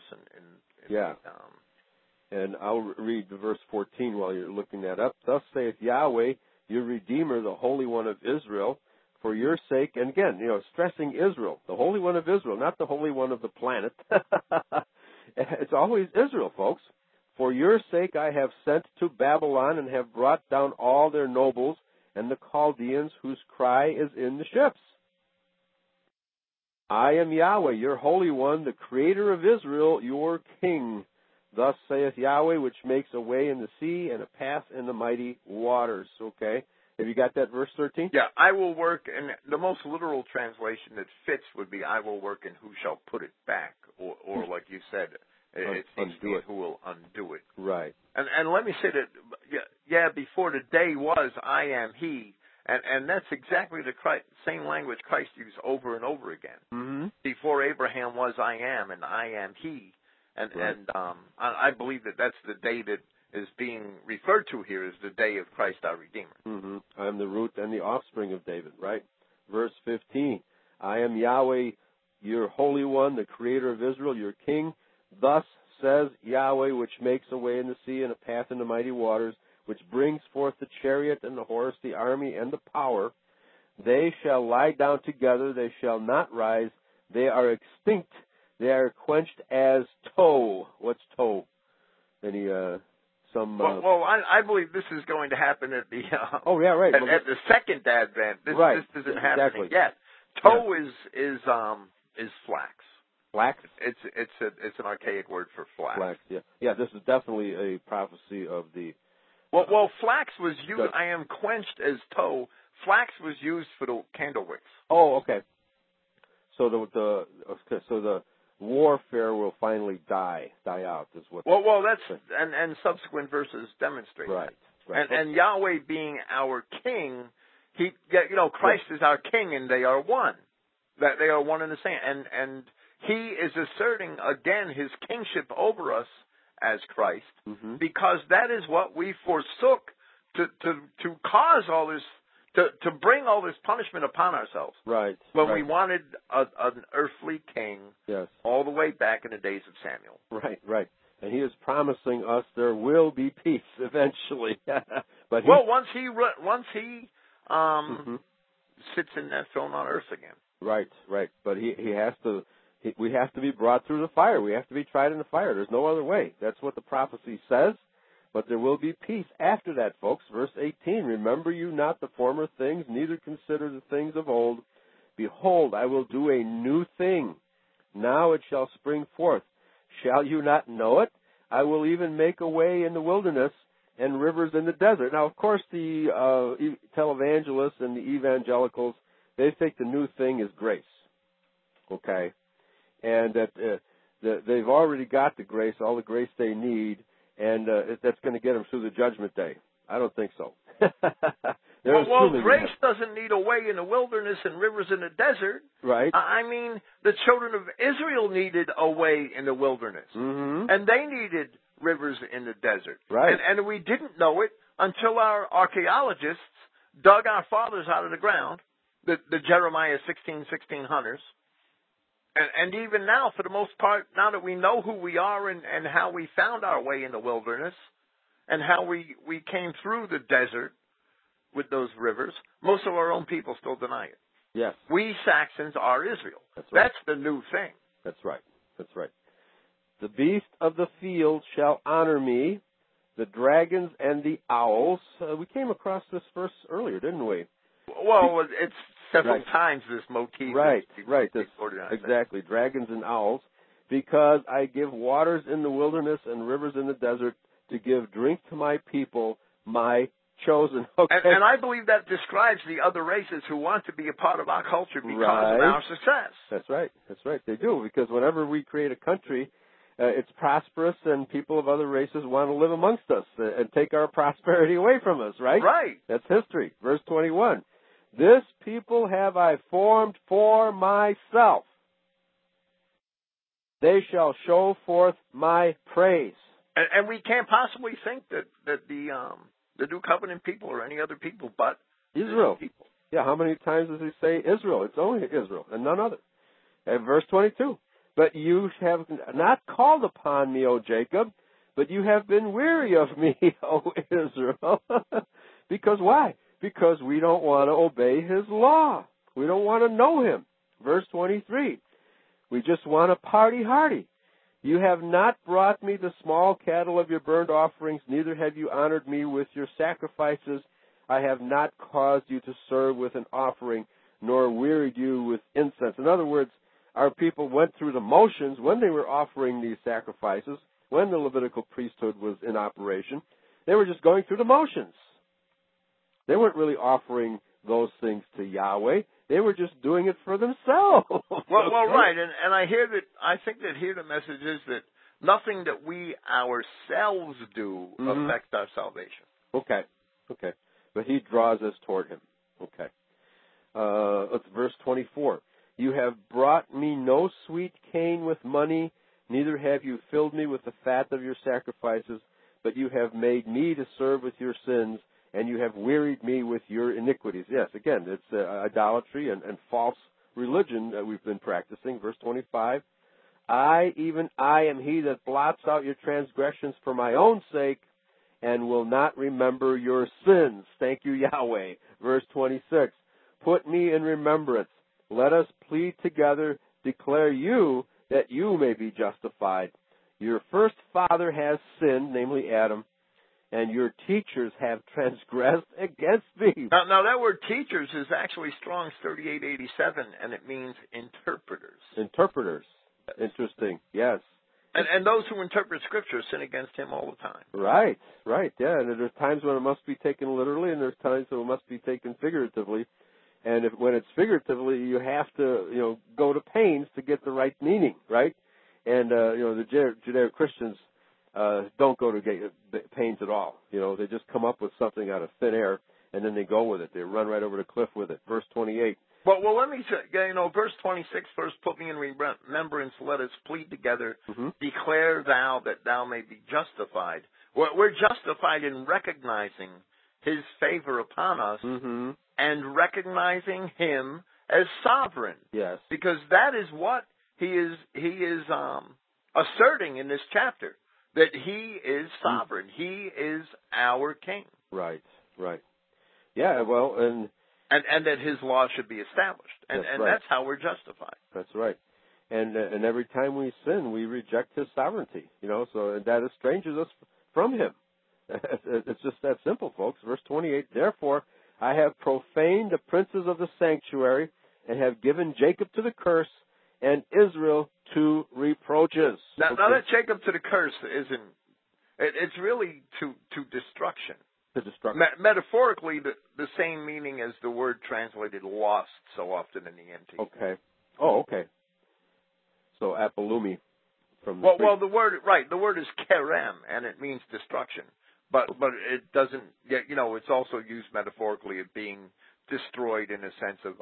[SPEAKER 3] and I'll read the verse 14 while you're looking that up. Thus saith Yahweh, your Redeemer, the Holy One of Israel, for your sake, and again, stressing Israel, the Holy One of Israel, not the Holy One of the planet. It's always Israel, folks. For your sake I have sent to Babylon and have brought down all their nobles and the Chaldeans whose cry is in the ships. I am Yahweh, your Holy One, the Creator of Israel, your King. Thus saith Yahweh, which makes a way in the sea and a path in the mighty waters. Okay. Have you got that verse 13?
[SPEAKER 4] Yeah, I will work, and the most literal translation that fits would be, I will work and who shall put it back? Or like you said, it seems to be who will undo it.
[SPEAKER 3] Right.
[SPEAKER 4] And let me say that, before the day was, I am he. And that's exactly the same language Christ used over and over again.
[SPEAKER 3] Mm-hmm.
[SPEAKER 4] Before Abraham was, I am, and I am he. And I believe that's the day that is being referred to here as the day of Christ our Redeemer.
[SPEAKER 3] Mm-hmm. I am the root and the offspring of David, right? Verse 15, I am Yahweh, your Holy One, the Creator of Israel, your King. Thus says Yahweh, which makes a way in the sea and a path in the mighty waters, which brings forth the chariot and the horse, the army and the power. They shall lie down together, they shall not rise. They are extinct. They are quenched as tow. What's tow? Any
[SPEAKER 4] I believe this is going to happen at the at the second Advent. This isn't happening yet. Tow is flax.
[SPEAKER 3] Flax.
[SPEAKER 4] It's an archaic word for flax.
[SPEAKER 3] Flax. Yeah. This is definitely a prophecy of the.
[SPEAKER 4] Well, flax was used. I am quenched as tow. Flax was used for the candle wicks.
[SPEAKER 3] Oh, okay. So the warfare will finally die out is what.
[SPEAKER 4] Well, that's and subsequent verses demonstrate
[SPEAKER 3] right.
[SPEAKER 4] that.
[SPEAKER 3] Right.
[SPEAKER 4] And Yahweh being our King, Christ is our King, and they are one. That they are one and the same. And he is asserting again his kingship over us as Christ, because that is what we forsook to cause all this, to bring all this punishment upon ourselves.
[SPEAKER 3] Right.
[SPEAKER 4] When we wanted an earthly king,
[SPEAKER 3] yes,
[SPEAKER 4] all the way back in the days of Samuel.
[SPEAKER 3] Right, right. And he is promising us there will be peace eventually. But
[SPEAKER 4] once he sits in that throne on earth again.
[SPEAKER 3] Right, right. But he has to. We have to be brought through the fire. We have to be tried in the fire. There's no other way. That's what the prophecy says. But there will be peace after that, folks. Verse 18, remember you not the former things, neither consider the things of old. Behold, I will do a new thing. Now it shall spring forth. Shall you not know it? I will even make a way in the wilderness and rivers in the desert. Now, of course, the televangelists and the evangelicals, they think the new thing is grace. Okay? And that they've already got the grace, all the grace they need, and that's going to get them through the judgment day. I don't think so.
[SPEAKER 4] Well, grace doesn't need a way in the wilderness and rivers in the desert.
[SPEAKER 3] Right.
[SPEAKER 4] I mean, the children of Israel needed a way in the wilderness, and they needed rivers in the desert.
[SPEAKER 3] Right.
[SPEAKER 4] And we didn't know it until our archaeologists dug our fathers out of the ground, the Jeremiah 16 hunters. And even now, for the most part, now that we know who we are and how we found our way in the wilderness and how we came through the desert with those rivers, most of our own people still deny it.
[SPEAKER 3] Yes.
[SPEAKER 4] We Saxons are Israel.
[SPEAKER 3] That's right.
[SPEAKER 4] That's the new thing.
[SPEAKER 3] That's right. That's right. The beast of the field shall honor me, the dragons and the owls. We came across this verse earlier, didn't we?
[SPEAKER 4] Well, it's several times this motif.
[SPEAKER 3] Right. Exactly. Dragons and owls. Because I give waters in the wilderness and rivers in the desert to give drink to my people, my chosen. Okay.
[SPEAKER 4] And I believe that describes the other races who want to be a part of our culture because of our success.
[SPEAKER 3] That's right. That's right. They do. Because whenever we create a country, it's prosperous and people of other races want to live amongst us and take our prosperity away from us, right?
[SPEAKER 4] Right.
[SPEAKER 3] That's history. Verse 21. This people have I formed for myself. They shall show forth my praise.
[SPEAKER 4] And we can't possibly think that the New Covenant people are any other people but
[SPEAKER 3] Israel.
[SPEAKER 4] People.
[SPEAKER 3] Yeah, how many times does he say Israel? It's only Israel and none other. And verse 22. But you have not called upon me, O Jacob, but you have been weary of me, O Israel. Because why? Because we don't want to obey his law. We don't want to know him. Verse 23. We just want to party hardy. You have not brought me the small cattle of your burnt offerings, neither have you honored me with your sacrifices. I have not caused you to serve with an offering, nor wearied you with incense. In other words, our people went through the motions when they were offering these sacrifices, when the Levitical priesthood was in operation. They were just going through the motions. They weren't really offering those things to Yahweh. They were just doing it for themselves.
[SPEAKER 4] Well, right. And I think that here the message is that nothing that we ourselves do affects our salvation.
[SPEAKER 3] Okay. But he draws us toward him. Okay. Let's verse 24. You have brought me no sweet cane with money, neither have you filled me with the fat of your sacrifices, but you have made me to serve with your sins, and you have wearied me with your iniquities. Yes, again, it's idolatry and false religion that we've been practicing. Verse 25, I am he that blots out your transgressions for my own sake, and will not remember your sins. Thank you, Yahweh. Verse 26, put me in remembrance. Let us plead together, declare you, that you may be justified. Your first father has sinned, namely Adam, and your teachers have transgressed against me.
[SPEAKER 4] Now that word teachers is actually Strong's 3887, and it means interpreters.
[SPEAKER 3] Interpreters. Interesting, yes.
[SPEAKER 4] And those who interpret Scripture sin against him all the time.
[SPEAKER 3] Right, yeah. And there's times when it must be taken literally, and there's times when it must be taken figuratively. And when it's figuratively, you have to, go to pains to get the right meaning, right? And, the Judeo-Christians don't go to pains at all. They just come up with something out of thin air, and then they go with it. They run right over the cliff with it. Verse 28,
[SPEAKER 4] Well, let me say, verse 26, first put me in remembrance, let us plead together, declare thou that thou may be justified. We're justified in recognizing his favor upon us and recognizing him as sovereign.
[SPEAKER 3] Yes.
[SPEAKER 4] Because that is what he is asserting in this chapter, that he is sovereign. He is our king.
[SPEAKER 3] Right. Yeah, well, and
[SPEAKER 4] that his law should be established. And that's how we're justified.
[SPEAKER 3] That's right. And every time we sin, we reject his sovereignty, so that estranges us from him. It's just that simple, folks. Verse 28, therefore I have profaned the princes of the sanctuary and have given Jacob to the curse and Israel to reproaches.
[SPEAKER 4] Now that Jacob to the curse it's really to destruction.
[SPEAKER 3] To destruction.
[SPEAKER 4] Metaphorically, the same meaning as the word translated lost so often in the NT.
[SPEAKER 3] Okay. Oh, okay. So apolumi from the
[SPEAKER 4] Well, the word is kerem, and it means destruction. But it doesn't, it's also used metaphorically of being destroyed in a sense of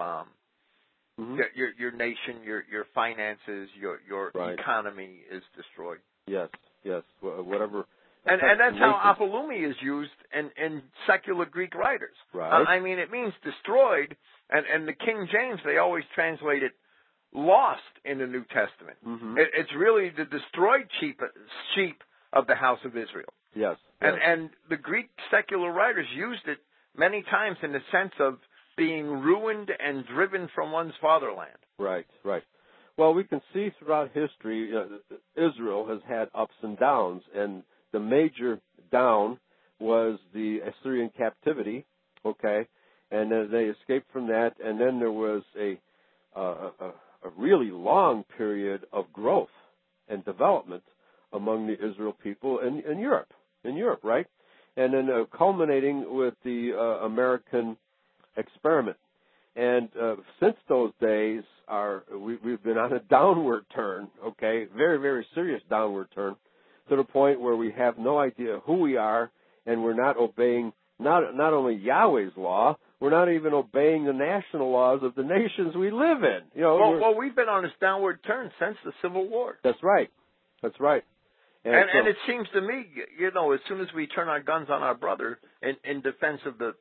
[SPEAKER 4] your nation, your finances, your economy is destroyed.
[SPEAKER 3] Yes, whatever.
[SPEAKER 4] And that's how apolumi is used in secular Greek writers.
[SPEAKER 3] Right.
[SPEAKER 4] I mean, it means destroyed, and the King James, they always translate it lost in the New Testament. It's really the destroyed sheep of the house of Israel.
[SPEAKER 3] Yes.
[SPEAKER 4] And the Greek secular writers used it many times in the sense of being ruined and driven from one's fatherland.
[SPEAKER 3] Right. Well, we can see throughout history, Israel has had ups and downs, and the major down was the Assyrian captivity, okay? And then they escaped from that, and then there was a really long period of growth and development among the Israel people in Europe, right? And then culminating with the American experiment. And since those days, we've been on a downward turn, okay? Very, very serious downward turn, to the point where we have no idea who we are, and we're not obeying not only Yahweh's law, we're not even obeying the national laws of the nations we live in.
[SPEAKER 4] Well, we've been on this downward turn since the Civil War.
[SPEAKER 3] That's right.
[SPEAKER 4] And it seems to me, as soon as we turn our guns on our brother in defense of the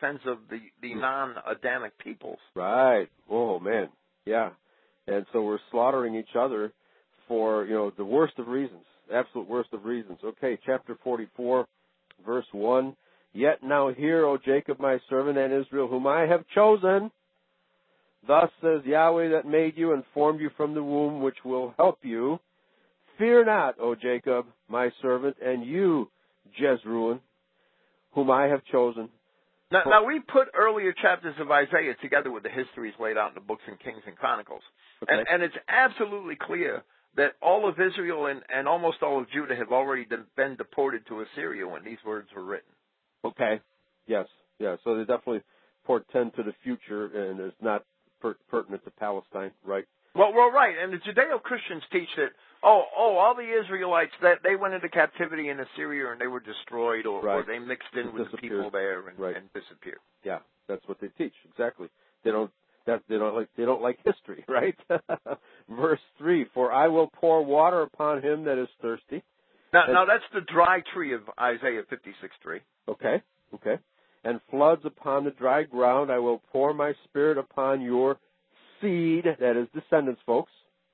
[SPEAKER 4] non-Adamic peoples.
[SPEAKER 3] Right. Oh man. Yeah. And so we're slaughtering each other for, the worst of reasons. Absolute worst of reasons. Okay, chapter 44, verse 1. Yet now hear, O Jacob, my servant, and Israel, whom I have chosen. Thus says Yahweh that made you and formed you from the womb, which will help you. Fear not, O Jacob, my servant, and you, Jezreel, whom I have chosen.
[SPEAKER 4] Now we put earlier chapters of Isaiah together with the histories laid out in the books in Kings and Chronicles. Okay. And it's absolutely clear that all of Israel and almost all of Judah have already been deported to Assyria when these words were written.
[SPEAKER 3] Okay. Yes. Yeah. So they definitely portend to the future, and it's not pertinent to Palestine, right?
[SPEAKER 4] Well, right. And the Judeo-Christians teach that, all the Israelites, that they went into captivity in Assyria and they were destroyed, or they mixed in with the people there and disappeared.
[SPEAKER 3] Yeah, that's what they teach. Exactly. They don't like history, right? Verse 3, for I will pour water upon him that is thirsty.
[SPEAKER 4] Now that's the dry tree of Isaiah 56:3.
[SPEAKER 3] Okay. And floods upon the dry ground. I will pour my spirit upon your seed, that is descendants, folks.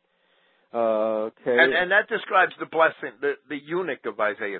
[SPEAKER 3] Okay.
[SPEAKER 4] And that describes the blessing, the eunuch of Isaiah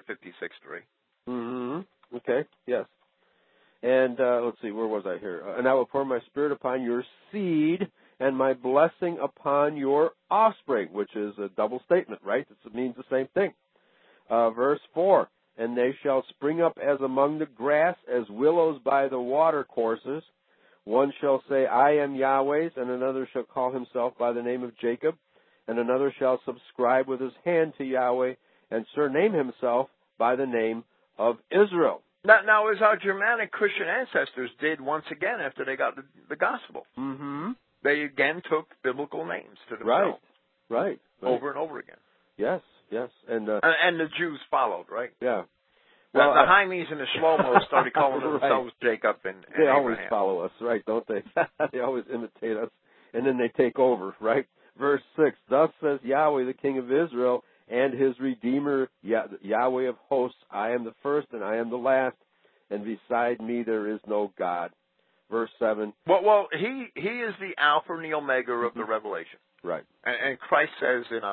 [SPEAKER 4] 56:3.
[SPEAKER 3] Okay, yes. And let's see, where was I here? And I will pour my spirit upon your seed and my blessing upon your offspring, which is a double statement, right? It means the same thing. Verse 4, and they shall spring up as among the grass, as willows by the water courses. One shall say, I am Yahweh's, and another shall call himself by the name of Jacob, and another shall subscribe with his hand to Yahweh, and surname himself by the name of Israel.
[SPEAKER 4] Now, as our Germanic Christian ancestors did once again after they got the gospel. They again took biblical names to themselves.
[SPEAKER 3] Right.
[SPEAKER 4] Over and over again.
[SPEAKER 3] Yes. And
[SPEAKER 4] the Jews followed, right?
[SPEAKER 3] Yeah.
[SPEAKER 4] Well, the Hymies and the Shlomo started calling themselves Jacob and
[SPEAKER 3] they
[SPEAKER 4] Abraham.
[SPEAKER 3] always follow us, right, don't they? They always imitate us, and then they take over, right? Verse 6, thus says Yahweh, the King of Israel, and his Redeemer, Yahweh of hosts, I am the first and I am the last, and beside me there is no God. Verse 7.
[SPEAKER 4] Well, he is the Alpha and the Omega of the Revelation.
[SPEAKER 3] Right.
[SPEAKER 4] And Christ says in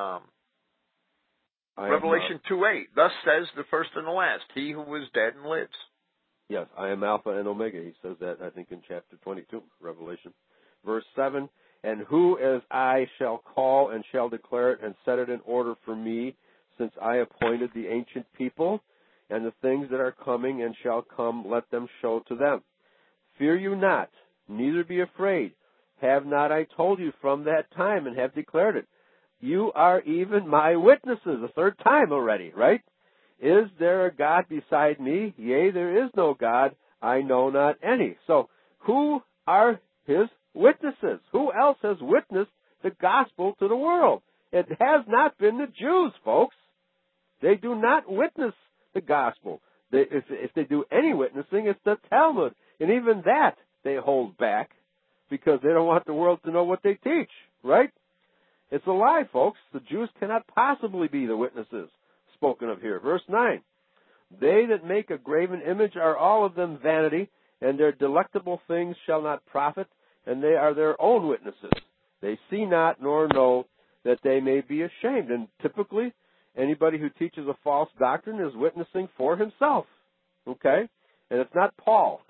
[SPEAKER 4] Revelation 2:8, thus says the first and the last, he who was dead and lives.
[SPEAKER 3] Yes, I am Alpha and Omega. He says that, I think, in chapter 22, Revelation. Verse 7, and who as I shall call and shall declare it and set it in order for me, since I appointed the ancient people, and the things that are coming and shall come, let them show to them. Fear you not, neither be afraid. Have not I told you from that time and have declared it? You are even my witnesses, a third time already, right? Is there a God beside me? Yea, there is no God. I know not any. So, who are his witnesses? Who else has witnessed the gospel to the world? It has not been the Jews, folks. They do not witness the gospel. If they do any witnessing, it's the Talmud. And even that they hold back because they don't want the world to know what they teach, right? It's a lie, folks. The Jews cannot possibly be the witnesses spoken of here. Verse 9, they that make a graven image are all of them vanity, and their delectable things shall not profit, and they are their own witnesses. They see not nor know that they may be ashamed. And typically, anybody who teaches a false doctrine is witnessing for himself. Okay? And it's not Paul.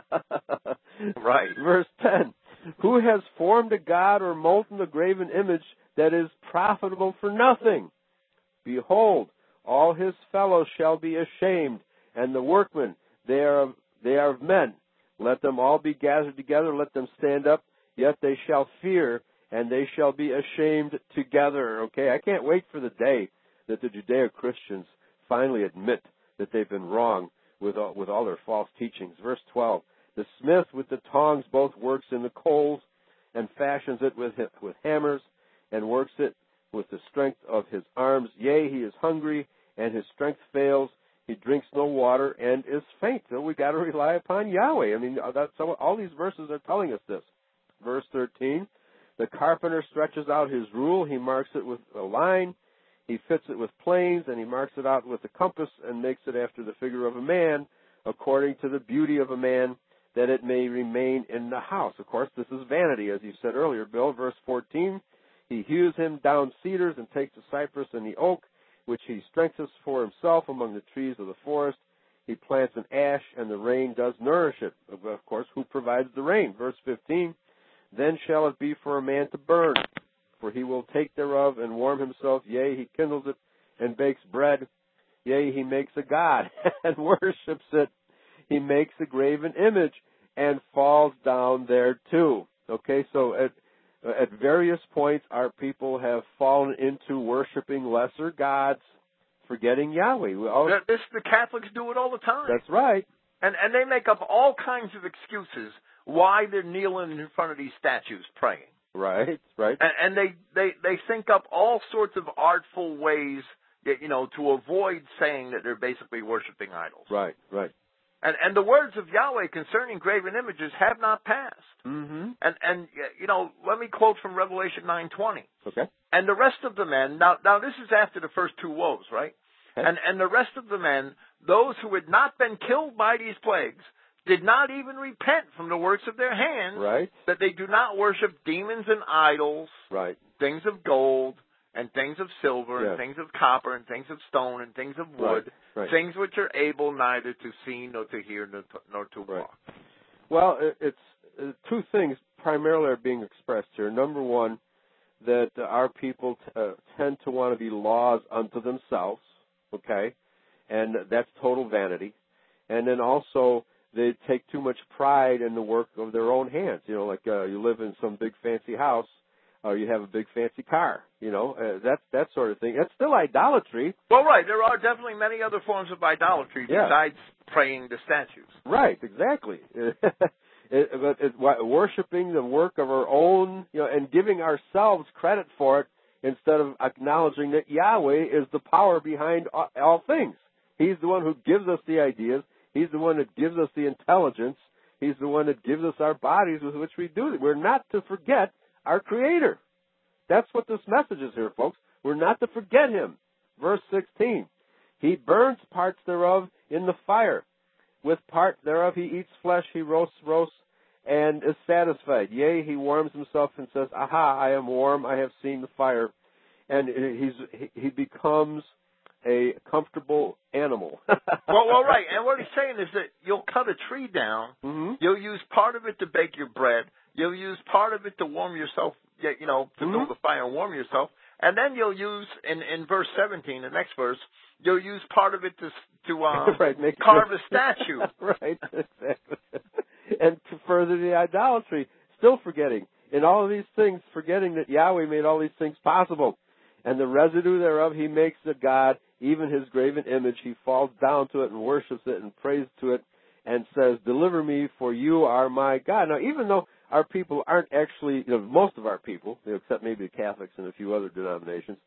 [SPEAKER 4] Right.
[SPEAKER 3] Verse 10. Who has formed a god or molten a graven image that is profitable for nothing? Behold, all his fellows shall be ashamed, and the workmen, they are of men. Let them all be gathered together, let them stand up, yet they shall fear, and they shall be ashamed together. Okay, I can't wait for the day that the Judeo-Christians finally admit that they've been wrong with all their false teachings. Verse 12, the smith with the tongs both works in the coals and fashions it with hammers and works it with the strength of his arms. Yea, he is hungry and his strength fails. He drinks no water and is faint. So we got to rely upon Yahweh. I mean, all these verses are telling us this. Verse 13, the carpenter stretches out his rule. He marks it with a line. He fits it with planes, and he marks it out with a compass and makes it after the figure of a man, according to the beauty of a man, that it may remain in the house. Of course, this is vanity, as you said earlier, Bill. Verse 14, he hews him down cedars and takes the cypress and the oak, which he strengthens for himself among the trees of the forest. He plants an ash, and the rain does nourish it. Of course, who provides the rain? Verse 15, then shall it be for a man to burn, for he will take thereof and warm himself. Yea, he kindles it and bakes bread. Yea, he makes a god and worships it. He makes a graven image and falls down there too. Okay, so at various points our people have fallen into worshiping lesser gods, forgetting Yahweh.
[SPEAKER 4] The Catholics do it all the time.
[SPEAKER 3] That's right.
[SPEAKER 4] And they make up all kinds of excuses why they're kneeling in front of these statues praying.
[SPEAKER 3] Right, right.
[SPEAKER 4] And they think up all sorts of artful ways, to avoid saying that they're basically worshiping idols.
[SPEAKER 3] Right, right.
[SPEAKER 4] And the words of Yahweh concerning graven images have not passed.
[SPEAKER 3] Mm-hmm.
[SPEAKER 4] And let me quote from Revelation 9:20.
[SPEAKER 3] Okay.
[SPEAKER 4] And the rest of the men, now this is after the first two woes, right?
[SPEAKER 3] Okay.
[SPEAKER 4] And the rest of the men, those who had not been killed by these plagues, did not even repent from the works of their hands,
[SPEAKER 3] right,
[SPEAKER 4] that they do not worship demons and idols,
[SPEAKER 3] right,
[SPEAKER 4] things of gold and things of silver,
[SPEAKER 3] yes,
[SPEAKER 4] and things of copper and things of stone and things of wood,
[SPEAKER 3] right.
[SPEAKER 4] Things which are able neither to see nor to hear nor to walk.
[SPEAKER 3] Well, it's two things primarily are being expressed here. Number one, that our people tend to want to be laws unto themselves, okay, and that's total vanity. And then also they take too much pride in the work of their own hands. Like you live in some big fancy house, or you have a big fancy car. That sort of thing. That's still idolatry.
[SPEAKER 4] Well, right. There are definitely many other forms of idolatry besides praying to statues.
[SPEAKER 3] Right. Exactly. Worshipping the work of our own, and giving ourselves credit for it instead of acknowledging that Yahweh is the power behind all things. He's the one who gives us the ideas. He's the one that gives us the intelligence. He's the one that gives us our bodies with which we do it. We're not to forget our Creator. That's what this message is here, folks. We're not to forget Him. Verse 16. He burns parts thereof in the fire. With part thereof he eats flesh, he roasts, and is satisfied. Yea, he warms himself and says, Aha, I am warm, I have seen the fire. And he becomes a comfortable animal.
[SPEAKER 4] well, right. And what he's saying is that you'll cut a tree down.
[SPEAKER 3] Mm-hmm.
[SPEAKER 4] You'll use part of it to bake your bread. You'll use part of it to warm yourself, to build a fire and warm yourself. And then you'll use, in verse 17, the next verse, you'll use part of it to
[SPEAKER 3] right,
[SPEAKER 4] carve a statue.
[SPEAKER 3] Right, exactly. And to further the idolatry, still forgetting. In all of these things, forgetting that Yahweh made all these things possible. And the residue thereof he makes a god, even his graven image. He falls down to it and worships it and prays to it and says, Deliver me, for you are my God. Now, even though our people aren't actually, most of our people, except maybe the Catholics and a few other denominations,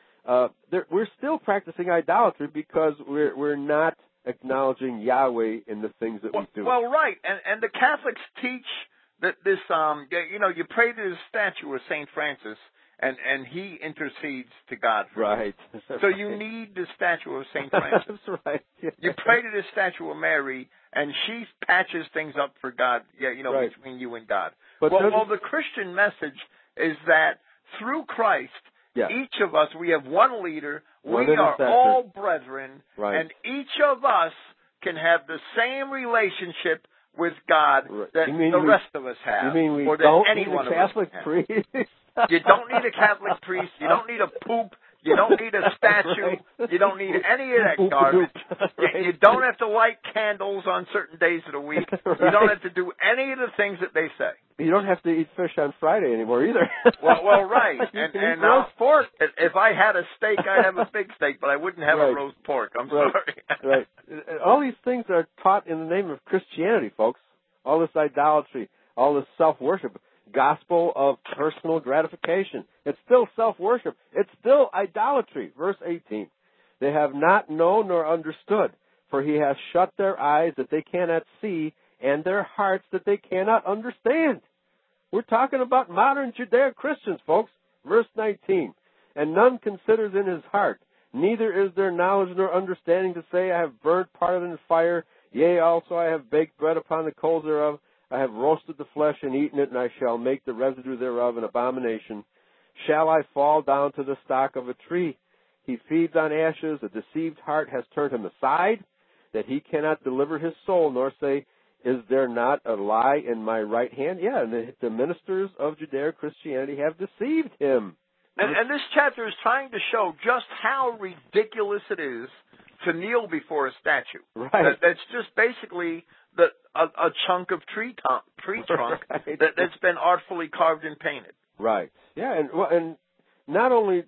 [SPEAKER 3] we're still practicing idolatry because we're not acknowledging Yahweh in the things that we do.
[SPEAKER 4] Well, right. And the Catholics teach that this, you pray to the statue of St. Francis, and he intercedes to God for you.
[SPEAKER 3] Right.
[SPEAKER 4] So you need the statue of St. Francis.
[SPEAKER 3] That's right. Yeah.
[SPEAKER 4] You pray to the statue of Mary, and she patches things up for God,
[SPEAKER 3] right.
[SPEAKER 4] between you and God.
[SPEAKER 3] But
[SPEAKER 4] the Christian message is that through Christ, each of us, we have one leader, we are all brethren,
[SPEAKER 3] right.
[SPEAKER 4] and each of us can have the same relationship with God that the rest of us have.
[SPEAKER 3] You mean we
[SPEAKER 4] or
[SPEAKER 3] don't
[SPEAKER 4] any
[SPEAKER 3] need
[SPEAKER 4] one
[SPEAKER 3] a Catholic priest?
[SPEAKER 4] You don't need a Catholic priest. You don't need a poop. You don't need a statue.
[SPEAKER 3] Right.
[SPEAKER 4] You don't need any of that garbage.
[SPEAKER 3] Right.
[SPEAKER 4] You don't have to light candles on certain days of the week.
[SPEAKER 3] Right.
[SPEAKER 4] You don't have to do any of the things that they say.
[SPEAKER 3] You don't have to eat fish on Friday anymore either.
[SPEAKER 4] Well, right. And
[SPEAKER 3] roast pork.
[SPEAKER 4] If I had a steak, I'd have a big steak, but I wouldn't have a roast pork. I'm sorry.
[SPEAKER 3] Right. All these things are taught in the name of Christianity, folks. All this idolatry, all this self-worship. Gospel of personal gratification. It's still self-worship. It's still idolatry. Verse 18. They have not known nor understood, for he has shut their eyes that they cannot see, and their hearts that they cannot understand. We're talking about modern Judeo-Christians, folks. Verse 19. And none considers in his heart, neither is there knowledge nor understanding to say, I have burnt part of it in fire, yea, also I have baked bread upon the coals thereof. I have roasted the flesh and eaten it, and I shall make the residue thereof an abomination. Shall I fall down to the stock of a tree? He feeds on ashes. A deceived heart has turned him aside, that he cannot deliver his soul, nor say, Is there not a lie in my right hand? Yeah, and the ministers of Judeo-Christianity have deceived him.
[SPEAKER 4] And this chapter is trying to show just how ridiculous it is to kneel before a statue.
[SPEAKER 3] Right.
[SPEAKER 4] That's just basically a chunk of tree trunk
[SPEAKER 3] right.
[SPEAKER 4] that's been artfully carved and painted.
[SPEAKER 3] Right. Yeah, and not only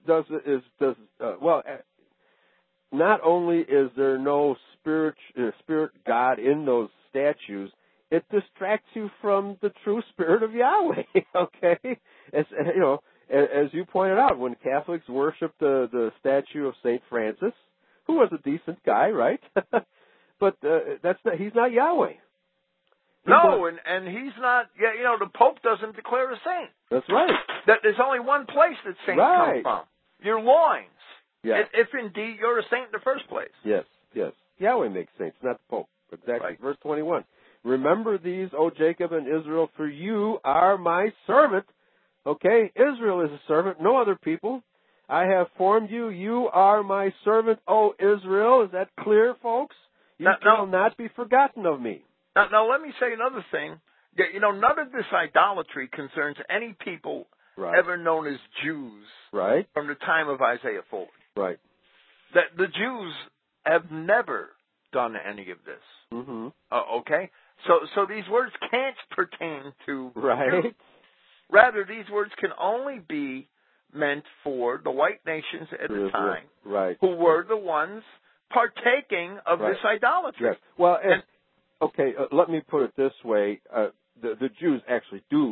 [SPEAKER 3] not only is there no spirit God in those statues, it distracts you from the true spirit of Yahweh. Okay, as you pointed out, when Catholics worship the statue of Saint Francis, who was a decent guy, right? But he's not Yahweh.
[SPEAKER 4] And he's not. The Pope doesn't declare a saint.
[SPEAKER 3] That's right.
[SPEAKER 4] That there's only one place that saints come from. Your loins.
[SPEAKER 3] Yeah.
[SPEAKER 4] If indeed you're a saint in the first place.
[SPEAKER 3] Yes. Yahweh makes saints, not the Pope. Exactly.
[SPEAKER 4] Right.
[SPEAKER 3] Verse 21. Remember these, O Jacob and Israel, for you are my servant. Okay, Israel is a servant, no other people. I have formed you. You are my servant, O Israel. Is that clear, folks? You shall not be forgotten of me.
[SPEAKER 4] Now, let me say another thing. None of this idolatry concerns any people ever known as Jews from the time of Isaiah forward.
[SPEAKER 3] Right.
[SPEAKER 4] That the Jews have never done any of this.
[SPEAKER 3] Mm-hmm.
[SPEAKER 4] Okay? So these words can't pertain to Jews. Rather, these words can only be meant for the white nations at the time who were the ones partaking of this idolatry.
[SPEAKER 3] Yes. Well, okay, let me put it this way. The Jews actually do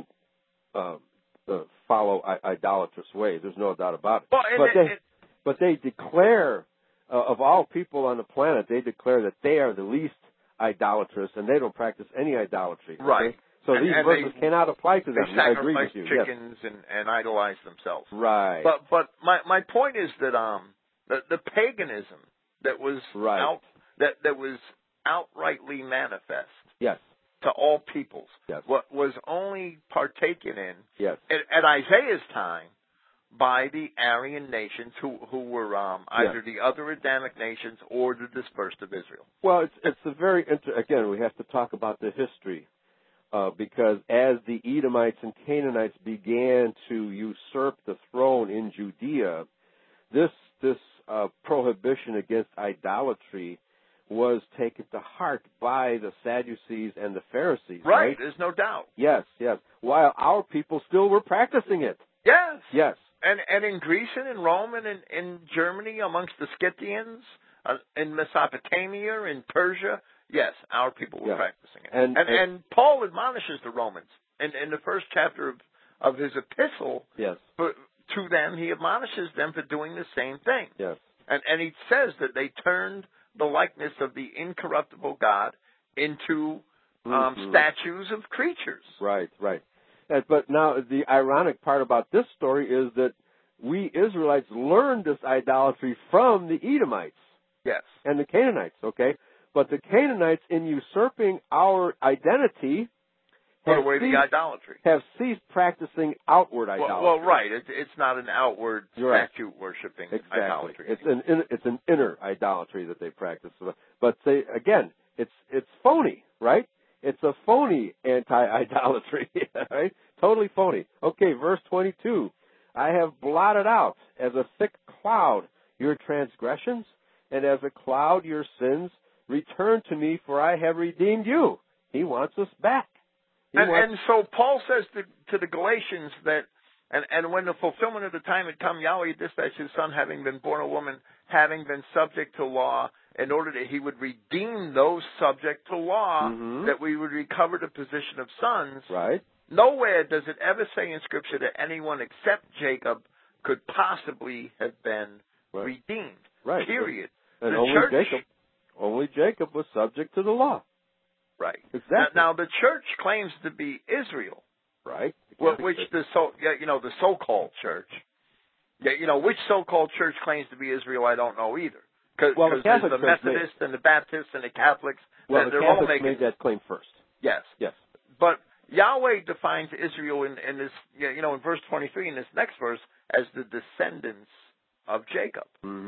[SPEAKER 3] follow idolatrous way. There's no doubt about it.
[SPEAKER 4] Well,
[SPEAKER 3] but they declare of all people on the planet, they declare that they are the least idolatrous, and they don't practice any idolatry. Okay?
[SPEAKER 4] Right.
[SPEAKER 3] So these verses cannot apply to them.
[SPEAKER 4] They
[SPEAKER 3] I agree with
[SPEAKER 4] sacrifice
[SPEAKER 3] you.
[SPEAKER 4] chickens and idolize themselves.
[SPEAKER 3] Right.
[SPEAKER 4] But my point is that the paganism that was that was outrightly manifest.
[SPEAKER 3] Yes.
[SPEAKER 4] To all peoples.
[SPEAKER 3] Yes.
[SPEAKER 4] What was only partaken in
[SPEAKER 3] yes.
[SPEAKER 4] at Isaiah's time by the Aryan nations who were either the other Adamic nations or the dispersed of Israel.
[SPEAKER 3] Well, it's a very again, we have to talk about the history because as the Edomites and Canaanites began to usurp the throne in Judea, this prohibition against idolatry was taken to heart by the Sadducees and the Pharisees. Right?
[SPEAKER 4] There's no doubt.
[SPEAKER 3] Yes, yes. While our people still were practicing it.
[SPEAKER 4] Yes.
[SPEAKER 3] Yes.
[SPEAKER 4] And in Greece and in Rome and in Germany amongst the Scythians, in Mesopotamia, in Persia, yes, our people were practicing it. And Paul admonishes the Romans in the first chapter of his epistle.
[SPEAKER 3] Yes.
[SPEAKER 4] To them, he admonishes them for doing the same thing.
[SPEAKER 3] Yes.
[SPEAKER 4] And he says that they turned the likeness of the incorruptible God into statues of creatures.
[SPEAKER 3] Right, right. But now the ironic part about this story is that we Israelites learned this idolatry from the Edomites.
[SPEAKER 4] Yes.
[SPEAKER 3] And the Canaanites, okay? But the Canaanites, in usurping our identity, have ceased practicing outward idolatry.
[SPEAKER 4] Well, right. It's not an outward statue worshipping idolatry.
[SPEAKER 3] It's an inner idolatry that they practice. But it's phony, right? It's a phony anti-idolatry, right? Totally phony. Okay, verse 22. I have blotted out as a thick cloud your transgressions, and as a cloud your sins. Return to me, for I have redeemed you. He wants us back.
[SPEAKER 4] And so Paul says to the Galatians that, and when the fulfillment of the time had come, Yahweh dispatched his son, having been born a woman, having been subject to law, in order that he would redeem those subject to law, that we would recover the position of sons.
[SPEAKER 3] Right.
[SPEAKER 4] Nowhere does it ever say in Scripture that anyone except Jacob could possibly have been redeemed.
[SPEAKER 3] Right.
[SPEAKER 4] Period.
[SPEAKER 3] And
[SPEAKER 4] the
[SPEAKER 3] only Jacob was subject to the law.
[SPEAKER 4] Right.
[SPEAKER 3] Exactly.
[SPEAKER 4] Now the church claims to be Israel.
[SPEAKER 3] Right.
[SPEAKER 4] Which the so-called church. Which so-called church claims to be Israel, I don't know either. Because there's the Methodists and the Baptists and the Catholics.
[SPEAKER 3] Well, the Catholics made that claim first.
[SPEAKER 4] Yes.
[SPEAKER 3] Yes.
[SPEAKER 4] But Yahweh defines Israel in this, in verse 23 in this next verse as the descendants of Jacob.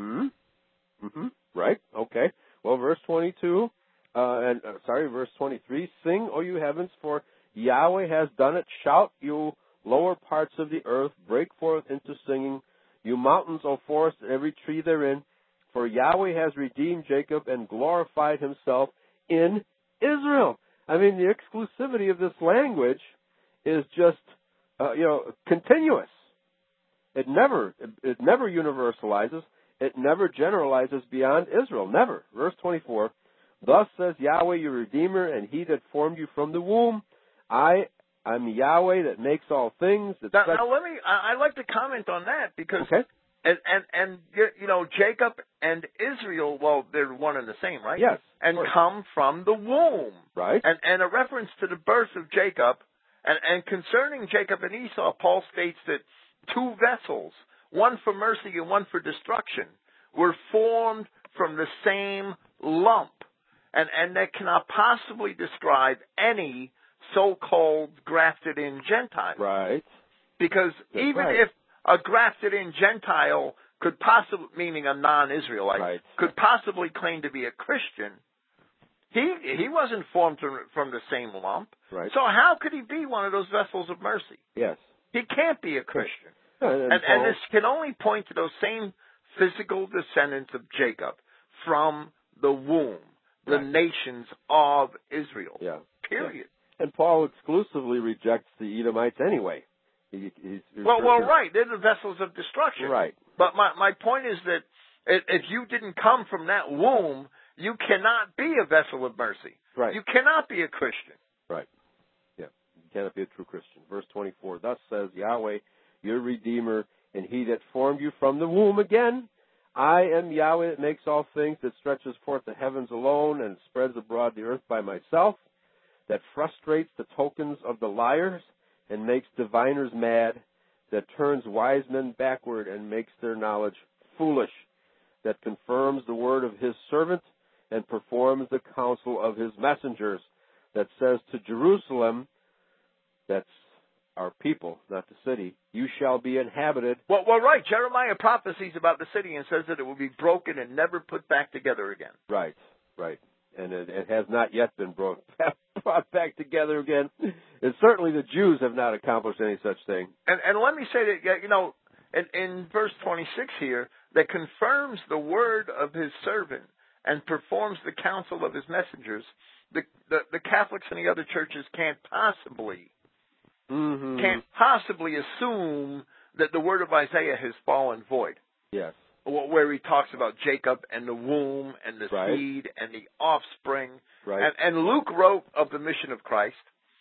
[SPEAKER 3] Right. Okay. Well, verse 22. Verse 23, sing, O you heavens, for Yahweh has done it. Shout, you lower parts of the earth, break forth into singing, you mountains, O forest, and every tree therein. For Yahweh has redeemed Jacob and glorified himself in Israel. I mean, the exclusivity of this language is just, continuous. It never universalizes. It never generalizes beyond Israel. Never. Verse 24. Thus says Yahweh your Redeemer, and he that formed you from the womb. I'm Yahweh that makes all things.
[SPEAKER 4] I'd like to comment on that because, Jacob and Israel, well, they're one and the same, right?
[SPEAKER 3] Yes.
[SPEAKER 4] And come from the womb.
[SPEAKER 3] Right.
[SPEAKER 4] And a reference to the birth of Jacob, and concerning Jacob and Esau, Paul states that two vessels, one for mercy and one for destruction, were formed from the same lump. And that cannot possibly describe any so-called grafted-in Gentile.
[SPEAKER 3] Right.
[SPEAKER 4] Because if a grafted-in Gentile could possibly, meaning a non-Israelite, could possibly claim to be a Christian, he wasn't formed from the same lump.
[SPEAKER 3] Right.
[SPEAKER 4] So how could he be one of those vessels of mercy?
[SPEAKER 3] Yes.
[SPEAKER 4] He can't be a Christian.
[SPEAKER 3] And
[SPEAKER 4] this can only point to those same physical descendants of Jacob from the womb. The nations of Israel.
[SPEAKER 3] Yeah.
[SPEAKER 4] Period.
[SPEAKER 3] Yeah. And Paul exclusively rejects the Edomites anyway. They're the vessels of destruction. Right.
[SPEAKER 4] But my point is that if you didn't come from that womb, you cannot be a vessel of mercy.
[SPEAKER 3] Right.
[SPEAKER 4] You cannot be a Christian.
[SPEAKER 3] Right. Yeah. You cannot be a true Christian. Verse 24. Thus says Yahweh, your Redeemer, and he that formed you from the womb again. I am Yahweh that makes all things, that stretches forth the heavens alone and spreads abroad the earth by myself, that frustrates the tokens of the liars and makes diviners mad, that turns wise men backward and makes their knowledge foolish, that confirms the word of his servant and performs the counsel of his messengers, that says to Jerusalem, that's our people, not the city, you shall be inhabited.
[SPEAKER 4] Well, right. Jeremiah prophesies about the city and says that it will be broken and never put back together again.
[SPEAKER 3] Right. And it has not yet been brought back together again. And certainly the Jews have not accomplished any such thing.
[SPEAKER 4] And let me say that, in verse 26 here, that confirms the word of his servant and performs the counsel of his messengers, the Catholics and the other churches can't possibly assume that the word of Isaiah has fallen void.
[SPEAKER 3] Yes.
[SPEAKER 4] Where he talks about Jacob and the womb and the seed and the offspring.
[SPEAKER 3] Right.
[SPEAKER 4] And Luke wrote of the mission of Christ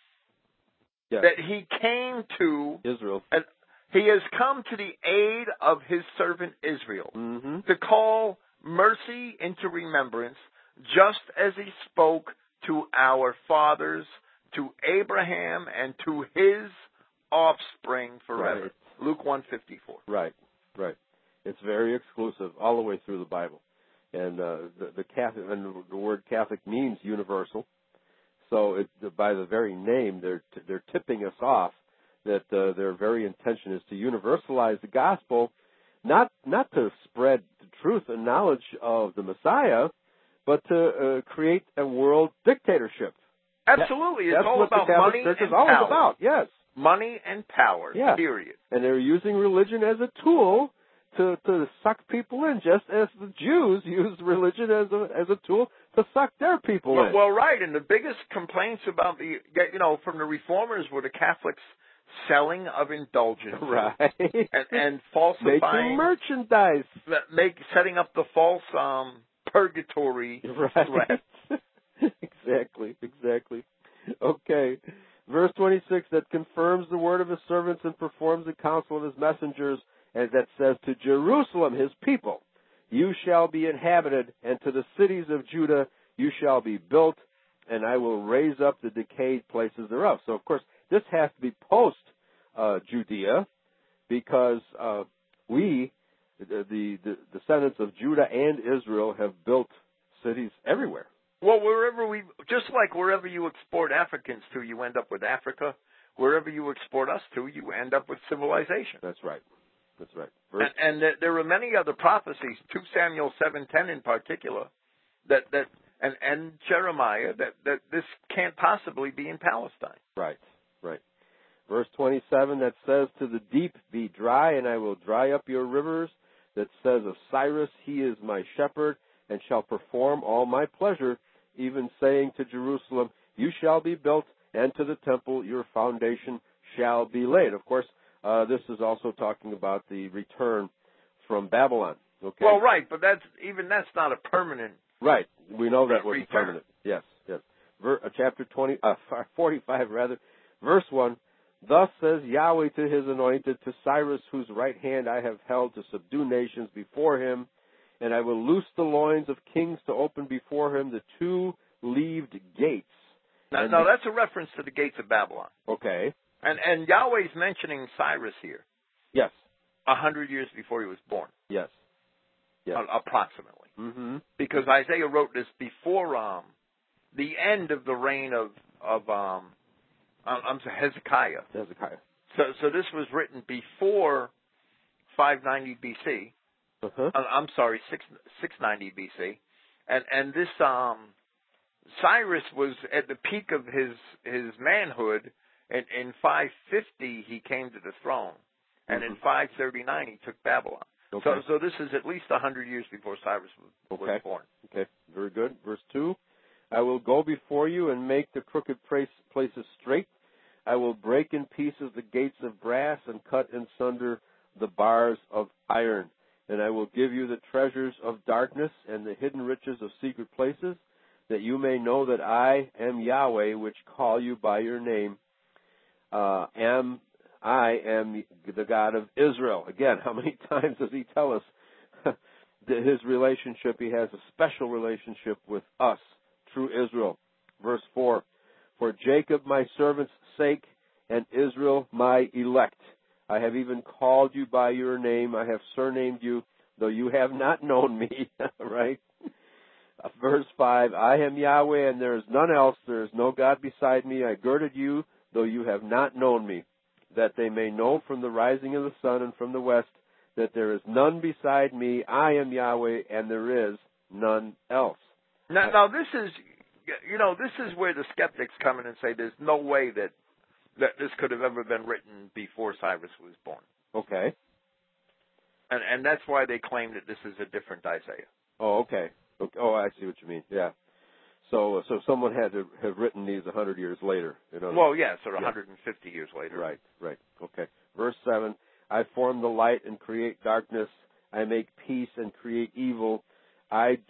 [SPEAKER 4] that he came to
[SPEAKER 3] Israel.
[SPEAKER 4] And he has come to the aid of his servant Israel to call mercy into remembrance, just as he spoke to our fathers, to Abraham, and to his offspring forever.
[SPEAKER 3] Right.
[SPEAKER 4] Luke 1:54.
[SPEAKER 3] Right. It's very exclusive all the way through the Bible, and the Catholic, and the word Catholic means universal. So by the very name, they're tipping us off that their very intention is to universalize the gospel, not to spread the truth and knowledge of the Messiah, but to create a world dictatorship.
[SPEAKER 4] Absolutely, it's
[SPEAKER 3] That's
[SPEAKER 4] all
[SPEAKER 3] what
[SPEAKER 4] about
[SPEAKER 3] the Catholic
[SPEAKER 4] money
[SPEAKER 3] Church
[SPEAKER 4] and
[SPEAKER 3] is always
[SPEAKER 4] power.
[SPEAKER 3] about. Yes,
[SPEAKER 4] money and power.
[SPEAKER 3] Yeah.
[SPEAKER 4] Period.
[SPEAKER 3] And they're using religion as a tool to suck people in, just as the Jews used religion as a tool to suck their people in.
[SPEAKER 4] Well, right. And the biggest complaints about from the reformers were the Catholics selling of indulgences,
[SPEAKER 3] right,
[SPEAKER 4] and falsifying,
[SPEAKER 3] making merchandise,
[SPEAKER 4] setting up the false purgatory
[SPEAKER 3] right. Exactly. Okay. Verse 26, that confirms the word of his servants and performs the counsel of his messengers, and that says to Jerusalem, his people, you shall be inhabited, and to the cities of Judah you shall be built, and I will raise up the decayed places thereof. So, of course, this has to be post-Judea, because we, the descendants of Judah and Israel, have built cities everywhere.
[SPEAKER 4] Well, just like wherever you export Africans to, you end up with Africa. Wherever you export us to, you end up with civilization.
[SPEAKER 3] That's right.
[SPEAKER 4] And there are many other prophecies, 2 Samuel 7:10 in particular, and Jeremiah, that this can't possibly be in Palestine.
[SPEAKER 3] Right. Verse 27, that says, to the deep be dry, and I will dry up your rivers. That says of Cyrus, he is my shepherd, and shall perform all my pleasure, even saying to Jerusalem, you shall be built, and to the temple your foundation shall be laid. Of course, this is also talking about the return from Babylon. Okay.
[SPEAKER 4] Well, right, but that's not a permanent.
[SPEAKER 3] Right. We know that was
[SPEAKER 4] return.
[SPEAKER 3] permanent. Yes. Chapter 45, verse 1. Thus says Yahweh to his anointed, to Cyrus, whose right hand I have held to subdue nations before him, and I will loose the loins of kings to open before him the two-leaved gates.
[SPEAKER 4] Now that's a reference to the gates of Babylon.
[SPEAKER 3] Okay.
[SPEAKER 4] And Yahweh's mentioning Cyrus here.
[SPEAKER 3] Yes.
[SPEAKER 4] 100 years before he was born.
[SPEAKER 3] Yes.
[SPEAKER 4] Approximately.
[SPEAKER 3] Mm-hmm.
[SPEAKER 4] Because Isaiah wrote this before the end of the reign of Hezekiah. So this was written before 590 BC. I'm sorry, 690 BC. And this Cyrus was at the peak of his manhood. In 550 he came to the throne, and in 539 he took Babylon. Okay. So this is at least 100 years before Cyrus was born.
[SPEAKER 3] Okay, very good. Verse 2, I will go before you and make the crooked places straight. I will break in pieces the gates of brass and cut in sunder the bars of iron. And I will give you the treasures of darkness and the hidden riches of secret places, that you may know that I am Yahweh, which call you by your name. I am the God of Israel. Again, how many times does he tell us his relationship, he has a special relationship with us, true Israel. Verse 4, for Jacob my servant's sake and Israel my elect. I have even called you by your name. I have surnamed you, though you have not known me. Right? Verse 5, I am Yahweh and there is none else. There is no God beside me. I girded you, though you have not known me, that they may know from the rising of the sun and from the west that there is none beside me. I am Yahweh and there is none else.
[SPEAKER 4] Now this is, this is where the skeptics come in and say there's no way that this could have ever been written before Cyrus was born.
[SPEAKER 3] Okay.
[SPEAKER 4] And that's why they claim that this is a different Isaiah.
[SPEAKER 3] Oh, okay. Oh, I see what you mean. Yeah. So someone had to have written these 100 years later.
[SPEAKER 4] Well, yes, or 150 years later.
[SPEAKER 3] Right. Okay. Verse 7, I form the light and create darkness. I make peace and create evil. I,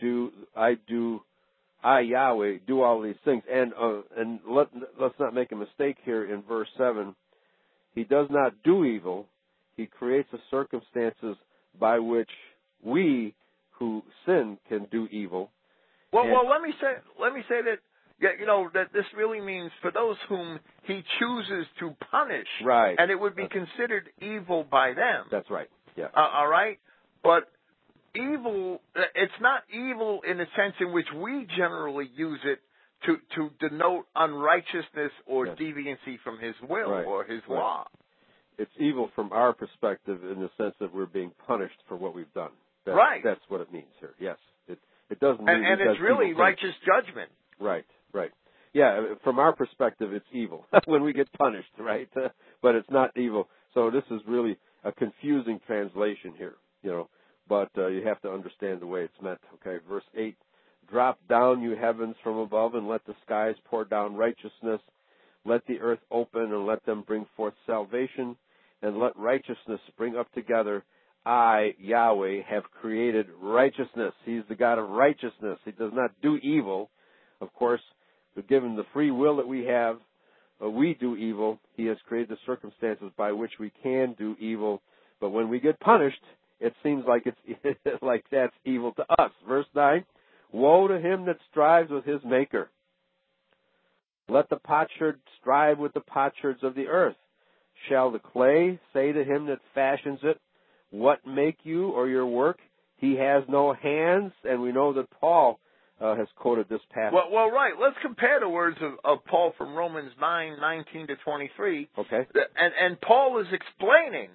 [SPEAKER 3] Yahweh, do all these things. And let's not make a mistake here in verse 7. He does not do evil. He creates the circumstances by which we who sin can do evil.
[SPEAKER 4] Well, let me say that, that this really means for those whom he chooses to punish.
[SPEAKER 3] Right.
[SPEAKER 4] And it would be considered evil by them.
[SPEAKER 3] That's right. Yeah.
[SPEAKER 4] All right? But evil, it's not evil in the sense in which we generally use it to denote unrighteousness or deviancy from his will or his law.
[SPEAKER 3] It's evil from our perspective in the sense that we're being punished for what we've done. That's what it means here. Yes. It doesn't mean
[SPEAKER 4] and it's really righteous judgment.
[SPEAKER 3] Right. Yeah, from our perspective, it's evil when we get punished, right? But it's not evil. So this is really a confusing translation here, But you have to understand the way it's meant. Okay, verse 8, drop down, you heavens, from above, and let the skies pour down righteousness. Let the earth open, and let them bring forth salvation, and let righteousness spring up together. I, Yahweh, have created righteousness. He's the God of righteousness. He does not do evil. Of course, given the free will that we have, we do evil. He has created the circumstances by which we can do evil. But when we get punished, it seems like it's like that's evil to us. Verse 9, woe to him that strives with his maker. Let the potsherd strive with the potsherds of the earth. Shall the clay say to him that fashions it, what make you or your work? He has no hands, and we know that Paul has quoted this passage.
[SPEAKER 4] Well, right. Let's compare the words of Paul from Romans 9:19 to 23.
[SPEAKER 3] Okay.
[SPEAKER 4] And Paul is explaining.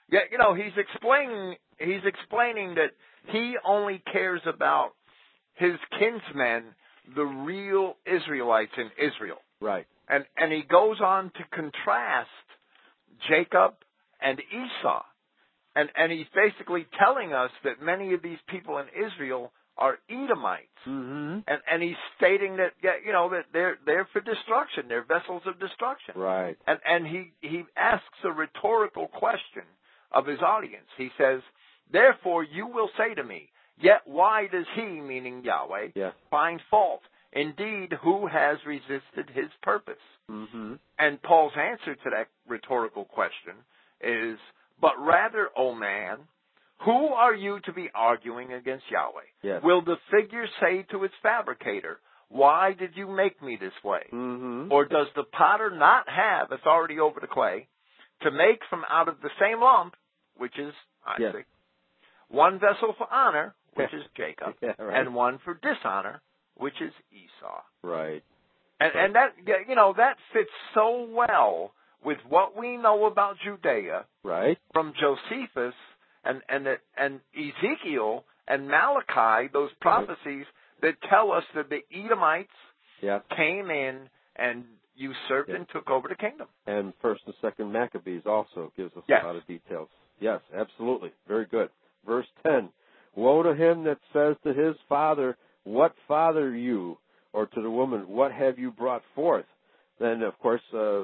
[SPEAKER 4] He's explaining that he only cares about his kinsmen, the real Israelites in Israel.
[SPEAKER 3] Right.
[SPEAKER 4] And he goes on to contrast Jacob and Esau. And he's basically telling us that many of these people in Israel are Edomites.
[SPEAKER 3] Mm-hmm.
[SPEAKER 4] And he's stating that, that they're for destruction. They're vessels of destruction.
[SPEAKER 3] Right.
[SPEAKER 4] And he asks a rhetorical question of his audience. He says, therefore you will say to me, yet why does he, meaning Yahweh, find fault? Indeed, who has resisted his purpose?
[SPEAKER 3] Mm-hmm.
[SPEAKER 4] And Paul's answer to that rhetorical question is, but rather, O man, who are you to be arguing against Yahweh?
[SPEAKER 3] Yes.
[SPEAKER 4] Will the figure say to its fabricator, why did you make me this way?
[SPEAKER 3] Mm-hmm.
[SPEAKER 4] Or does the potter not have authority over the clay to make from out of the same lump, which is Isaac, one vessel for honor, which is Jacob, and one for dishonor, which is Esau?
[SPEAKER 3] Right.
[SPEAKER 4] And that, that fits so well with what we know about Judea,
[SPEAKER 3] right,
[SPEAKER 4] from Josephus and Ezekiel and Malachi, those prophecies that tell us that the Edomites came in and usurped and took over the kingdom.
[SPEAKER 3] And 1st and 2nd Maccabees also gives us a lot of details. Yes, absolutely. Very good. Verse 10, woe to him that says to his father, what father you? Or to the woman, what have you brought forth? Then, of course,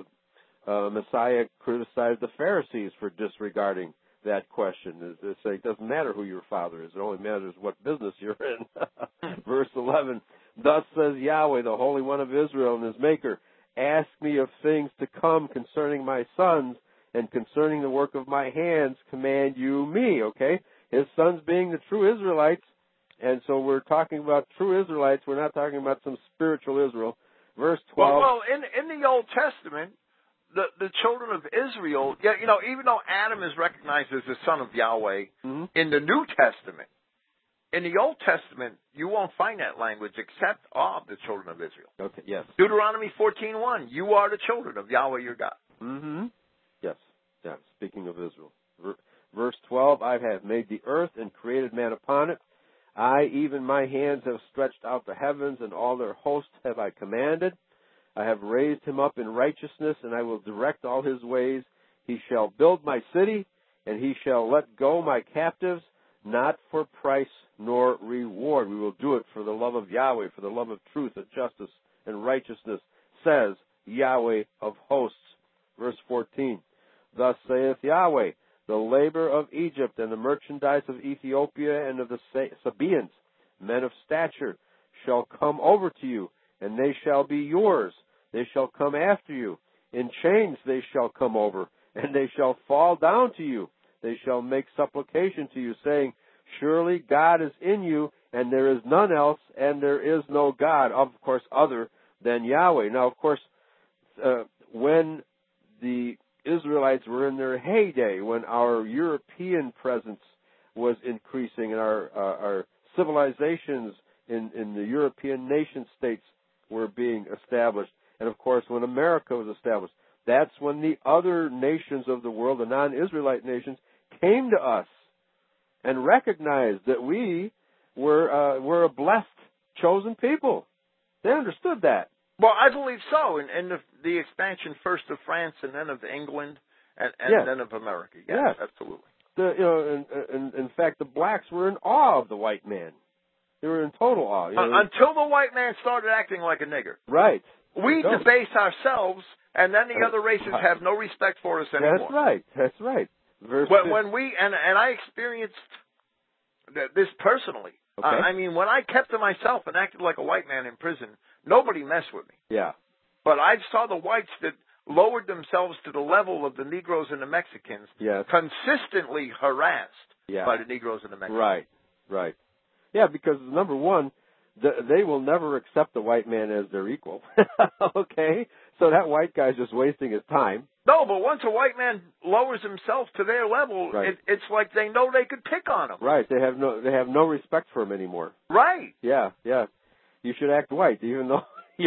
[SPEAKER 3] Messiah criticized the Pharisees for disregarding that question. They say it doesn't matter who your father is. It only matters what business you're in. Verse 11, thus says Yahweh, the Holy One of Israel and his Maker, ask me of things to come concerning my sons, and concerning the work of my hands command you me. Okay? His sons being the true Israelites, And so we're talking about true Israelites. We're not talking about some spiritual Israel. Verse 12.
[SPEAKER 4] Well, in the Old Testament, the children of Israel, even though Adam is recognized as the son of Yahweh in the New Testament, in the Old Testament, you won't find that language except of the children of Israel.
[SPEAKER 3] Okay, yes.
[SPEAKER 4] Deuteronomy 14:1, you are the children of Yahweh your God.
[SPEAKER 3] Mm-hmm. Yes. Yeah, speaking of Israel. Verse 12, I have made the earth and created man upon it. I, even my hands, have stretched out the heavens, and all their hosts have I commanded. I have raised him up in righteousness, and I will direct all his ways. He shall build my city, and he shall let go my captives, not for price nor reward. We will do it for the love of Yahweh, for the love of truth and justice and righteousness, says Yahweh of hosts. Verse 14, thus saith Yahweh, the labor of Egypt and the merchandise of Ethiopia and of the Sabaeans, men of stature, shall come over to you, and they shall be yours. They shall come after you. In chains they shall come over, and they shall fall down to you. They shall make supplication to you, saying, surely God is in you, and there is none else, and there is no God, of course, other than Yahweh. Now, of course, when the Israelites were in their heyday, when our European presence was increasing and our civilizations in the European nation states were being established, and of course when America was established, that's when the other nations of the world, the non-Israelite nations, came to us and recognized that we were a blessed, chosen people. They understood that.
[SPEAKER 4] Well, I believe so. And the expansion first of France and then of England and
[SPEAKER 3] yes.
[SPEAKER 4] then of America.
[SPEAKER 3] Yes,
[SPEAKER 4] absolutely.
[SPEAKER 3] In fact, the blacks were in awe of the white man. They were in total awe.
[SPEAKER 4] Until the white man started acting like a nigger.
[SPEAKER 3] Right.
[SPEAKER 4] We debase ourselves, and then the other races have no respect for us anymore.
[SPEAKER 3] That's right.
[SPEAKER 4] When we and I experienced this personally.
[SPEAKER 3] Okay.
[SPEAKER 4] I mean, when I kept to myself and acted like a white man in prison, nobody messed with me.
[SPEAKER 3] Yeah.
[SPEAKER 4] But I saw the whites that lowered themselves to the level of the Negroes and the Mexicans,
[SPEAKER 3] yes.
[SPEAKER 4] consistently harassed by the Negroes and the Mexicans.
[SPEAKER 3] Right. Yeah, because number one, they will never accept the white man as their equal. Okay? So that white guy's just wasting his time.
[SPEAKER 4] No, but once a white man lowers himself to their level, it's like they know they could pick on him.
[SPEAKER 3] Right. They have no respect for him anymore.
[SPEAKER 4] Right.
[SPEAKER 3] Yeah. You should act white, even though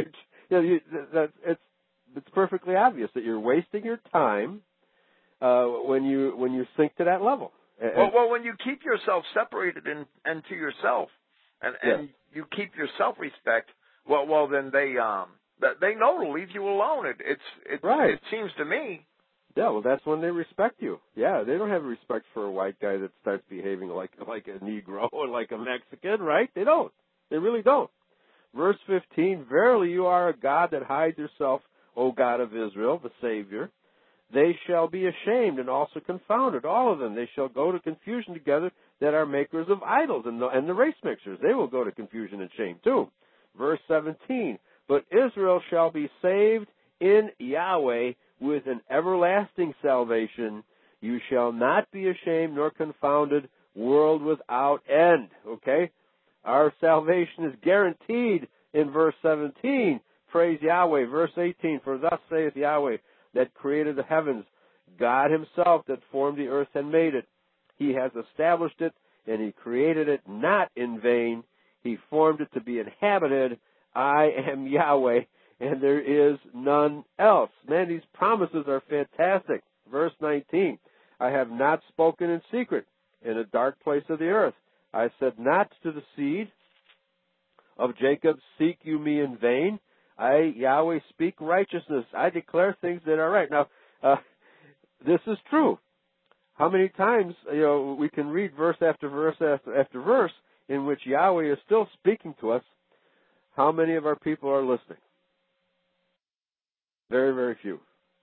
[SPEAKER 3] it's perfectly obvious that you're wasting your time when you sink to that level.
[SPEAKER 4] Well, when you keep yourself separated and to yourself, and you keep your self-respect, well, then they know to leave you alone. It seems to me.
[SPEAKER 3] Yeah, well, that's when they respect you. Yeah, they don't have respect for a white guy that starts behaving like a Negro or like a Mexican, right? They don't. They really don't. Verse 15, verily you are a God that hides yourself, O God of Israel, the Savior. They shall be ashamed and also confounded, all of them. They shall go to confusion together that are makers of idols and the race mixers. They will go to confusion and shame too. Verse 17, but Israel shall be saved in Yahweh with an everlasting salvation. You shall not be ashamed nor confounded, world without end. Okay? Our salvation is guaranteed in verse 17. Praise Yahweh. Verse 18, for thus saith Yahweh, that created the heavens, God himself that formed the earth and made it. He has established it, and he created it not in vain. He formed it to be inhabited. I am Yahweh, and there is none else. Man, these promises are fantastic. Verse 19, I have not spoken in secret in a dark place of the earth. I said not to the seed of Jacob, seek you me in vain. I, Yahweh, speak righteousness. I declare things that are right. Now, this is true. How many times, we can read verse after verse after verse in which Yahweh is still speaking to us. How many of our people are listening? Very, very few.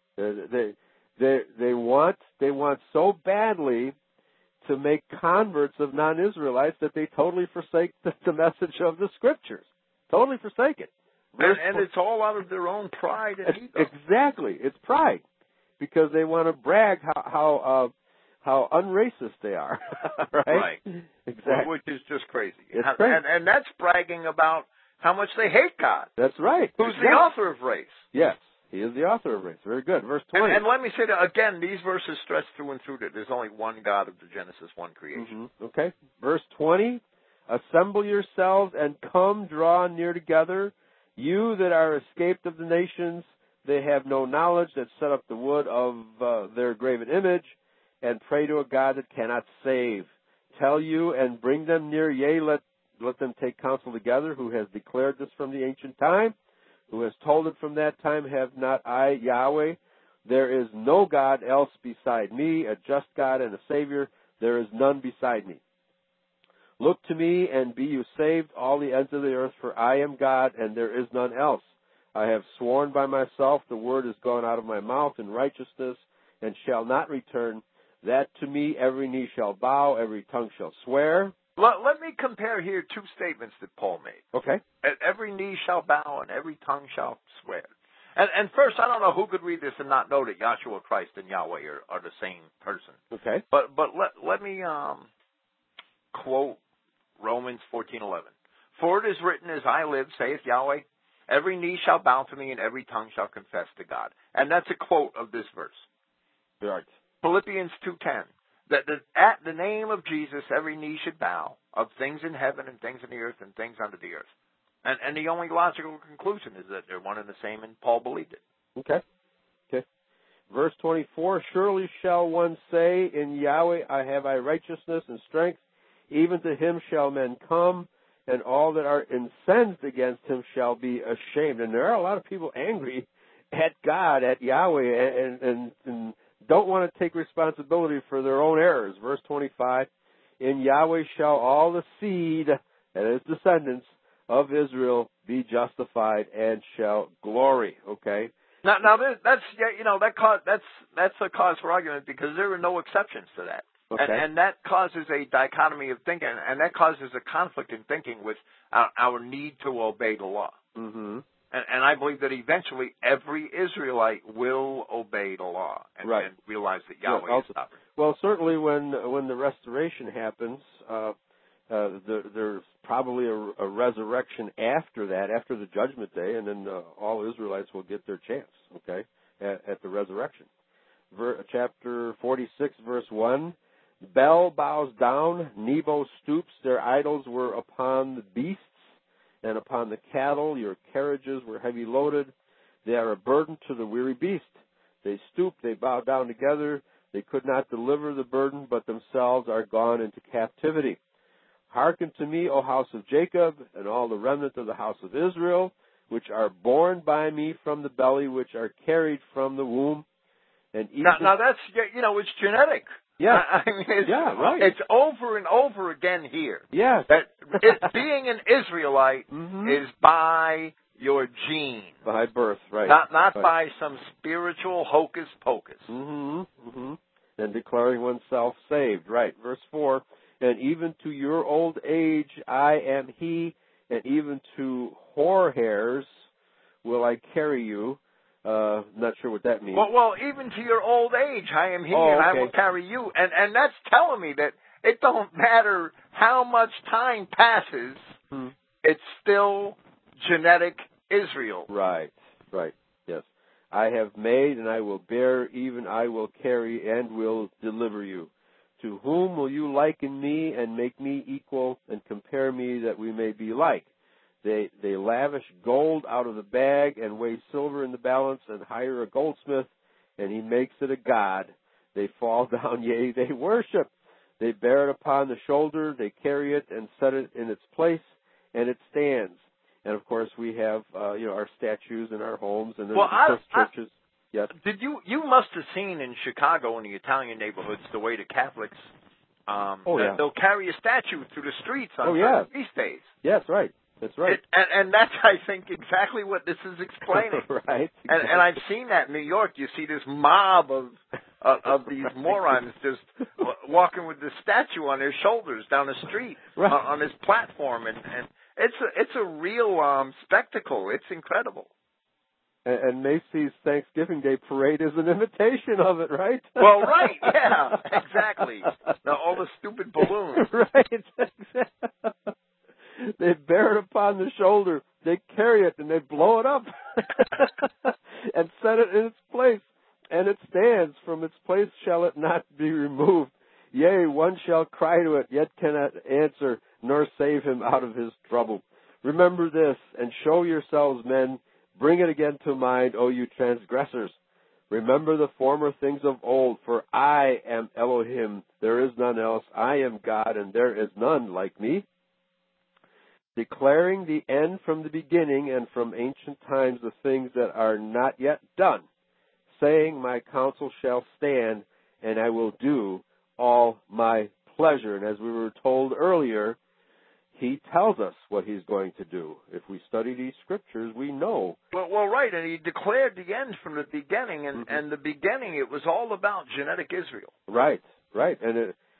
[SPEAKER 3] They want so badly to make converts of non-Israelites that they totally forsake the message of the Scriptures. Totally forsake it.
[SPEAKER 4] And it's all out of their own pride and ego.
[SPEAKER 3] Exactly. It's pride. Because they want to brag how how unracist they are. Right? Exactly.
[SPEAKER 4] Which is just crazy.
[SPEAKER 3] It's crazy.
[SPEAKER 4] And that's bragging about how much they hate God.
[SPEAKER 3] That's right.
[SPEAKER 4] Who's the author of race?
[SPEAKER 3] Yes, he is the author of race. Very good. Verse 20.
[SPEAKER 4] And let me say that again, these verses stress through and through that there's only one God of the Genesis 1 creation.
[SPEAKER 3] Mm-hmm. Okay. Verse 20. Assemble yourselves and come draw near together. You that are escaped of the nations, they have no knowledge, that set up the wood of their graven image, and pray to a God that cannot save. Tell you and bring them near, yea, let them take counsel together, who has declared this from the ancient time, who has told it from that time, have not I, Yahweh? There is no God else beside me, a just God and a Savior. There is none beside me. Look to me and be you saved, all the ends of the earth, for I am God and there is none else. I have sworn by myself, the word is gone out of my mouth in righteousness, and shall not return, that to me every knee shall bow, every tongue shall swear.
[SPEAKER 4] Let me compare here two statements that Paul made.
[SPEAKER 3] Okay.
[SPEAKER 4] Every knee shall bow and every tongue shall swear. And first, I don't know who could read this and not know that Yahshua Christ and Yahweh are the same person.
[SPEAKER 3] Okay.
[SPEAKER 4] But let me quote Romans 14:11. For it is written, as I live, saith Yahweh, every knee shall bow to me and every tongue shall confess to God. And that's a quote of this verse.
[SPEAKER 3] Right.
[SPEAKER 4] Philippians 2:10. That at the name of Jesus every knee should bow, of things in heaven and things in the earth and things under the earth. And the only logical conclusion is that they're one and the same, and Paul believed it.
[SPEAKER 3] Okay. Verse 24, surely shall one say, in Yahweh I have righteousness and strength, even to him shall men come, and all that are incensed against him shall be ashamed. And there are a lot of people angry at God, at Yahweh, and don't want to take responsibility for their own errors. Verse 25, in Yahweh shall all the seed, and his descendants, of Israel be justified and shall glory. Okay.
[SPEAKER 4] Now that's a cause for argument because there are no exceptions to that.
[SPEAKER 3] Okay.
[SPEAKER 4] And that causes a dichotomy of thinking, and that causes a conflict in thinking with our need to obey the law.
[SPEAKER 3] Mm-hmm.
[SPEAKER 4] And I believe that eventually every Israelite will obey the law and realize that Yahweh is sovereign.
[SPEAKER 3] Well, certainly when the restoration happens, there's probably a resurrection after that, after the judgment day, and then all Israelites will get their chance, okay, at the resurrection. Chapter 46, verse 1, Bel bows down, Nebo stoops, their idols were upon the beasts and upon the cattle, your carriages were heavy loaded, they are a burden to the weary beast. They stoop, they bow down together, they could not deliver the burden, but themselves are gone into captivity. Hearken to me, O house of Jacob, and all the remnant of the house of Israel, which are born by me from the belly, which are carried from the womb. And
[SPEAKER 4] now that's, it's genetic.
[SPEAKER 3] Yeah.
[SPEAKER 4] I mean,
[SPEAKER 3] right.
[SPEAKER 4] It's over and over again here.
[SPEAKER 3] Yes.
[SPEAKER 4] That being an Israelite is by your gene.
[SPEAKER 3] By birth, right.
[SPEAKER 4] Not by some spiritual hocus pocus.
[SPEAKER 3] And declaring oneself saved, right. Verse 4, and even to your old age I am he, and even to whore hairs will I carry you. Not sure what that means.
[SPEAKER 4] Well, even to your old age I am he,
[SPEAKER 3] and
[SPEAKER 4] I will carry you. And that's telling me that it don't matter how much time passes, it's still genetic Israel.
[SPEAKER 3] Right, yes. I have made and I will bear, even I will carry and will deliver you. To whom will you liken me and make me equal and compare me that we may be like? They lavish gold out of the bag and weigh silver in the balance and hire a goldsmith, and he makes it a god. They fall down, yea, they worship. They bear it upon the shoulder, they carry it and set it in its place, and it stands. And of course, we have our statues in our homes and in the churches. Yes.
[SPEAKER 4] You must have seen in Chicago in the Italian neighborhoods the way the Catholics they'll carry a statue through the streets on certain feast days.
[SPEAKER 3] Yes, right. That's right.
[SPEAKER 4] And that's, I think, exactly what this is explaining.
[SPEAKER 3] Right. Exactly.
[SPEAKER 4] And I've seen that in New York. You see this mob of these morons just walking with this statue on their shoulders down the street on this platform, and it's a real spectacle. It's incredible.
[SPEAKER 3] And Macy's Thanksgiving Day Parade is an imitation of it, right?
[SPEAKER 4] Well, right, yeah, exactly. Now, all the stupid balloons.
[SPEAKER 3] Right. They bear it upon the shoulder. They carry it and they blow it up and set it in its place. And it stands. From its place shall it not be removed. Yea, one shall cry to it, yet cannot answer, nor save him out of his trouble. Remember this, and show yourselves men. Bring it again to mind, O you transgressors. Remember the former things of old, for I am Elohim, there is none else. I am God, and there is none like me. Declaring the end from the beginning, and from ancient times the things that are not yet done, saying, my counsel shall stand, and I will do all my pleasure. And as we were told earlier, he tells us what he's going to do. If we study these scriptures, we know.
[SPEAKER 4] Well, right, and he declared the end from the beginning, and the beginning, it was all about genetic Israel.
[SPEAKER 3] Right, and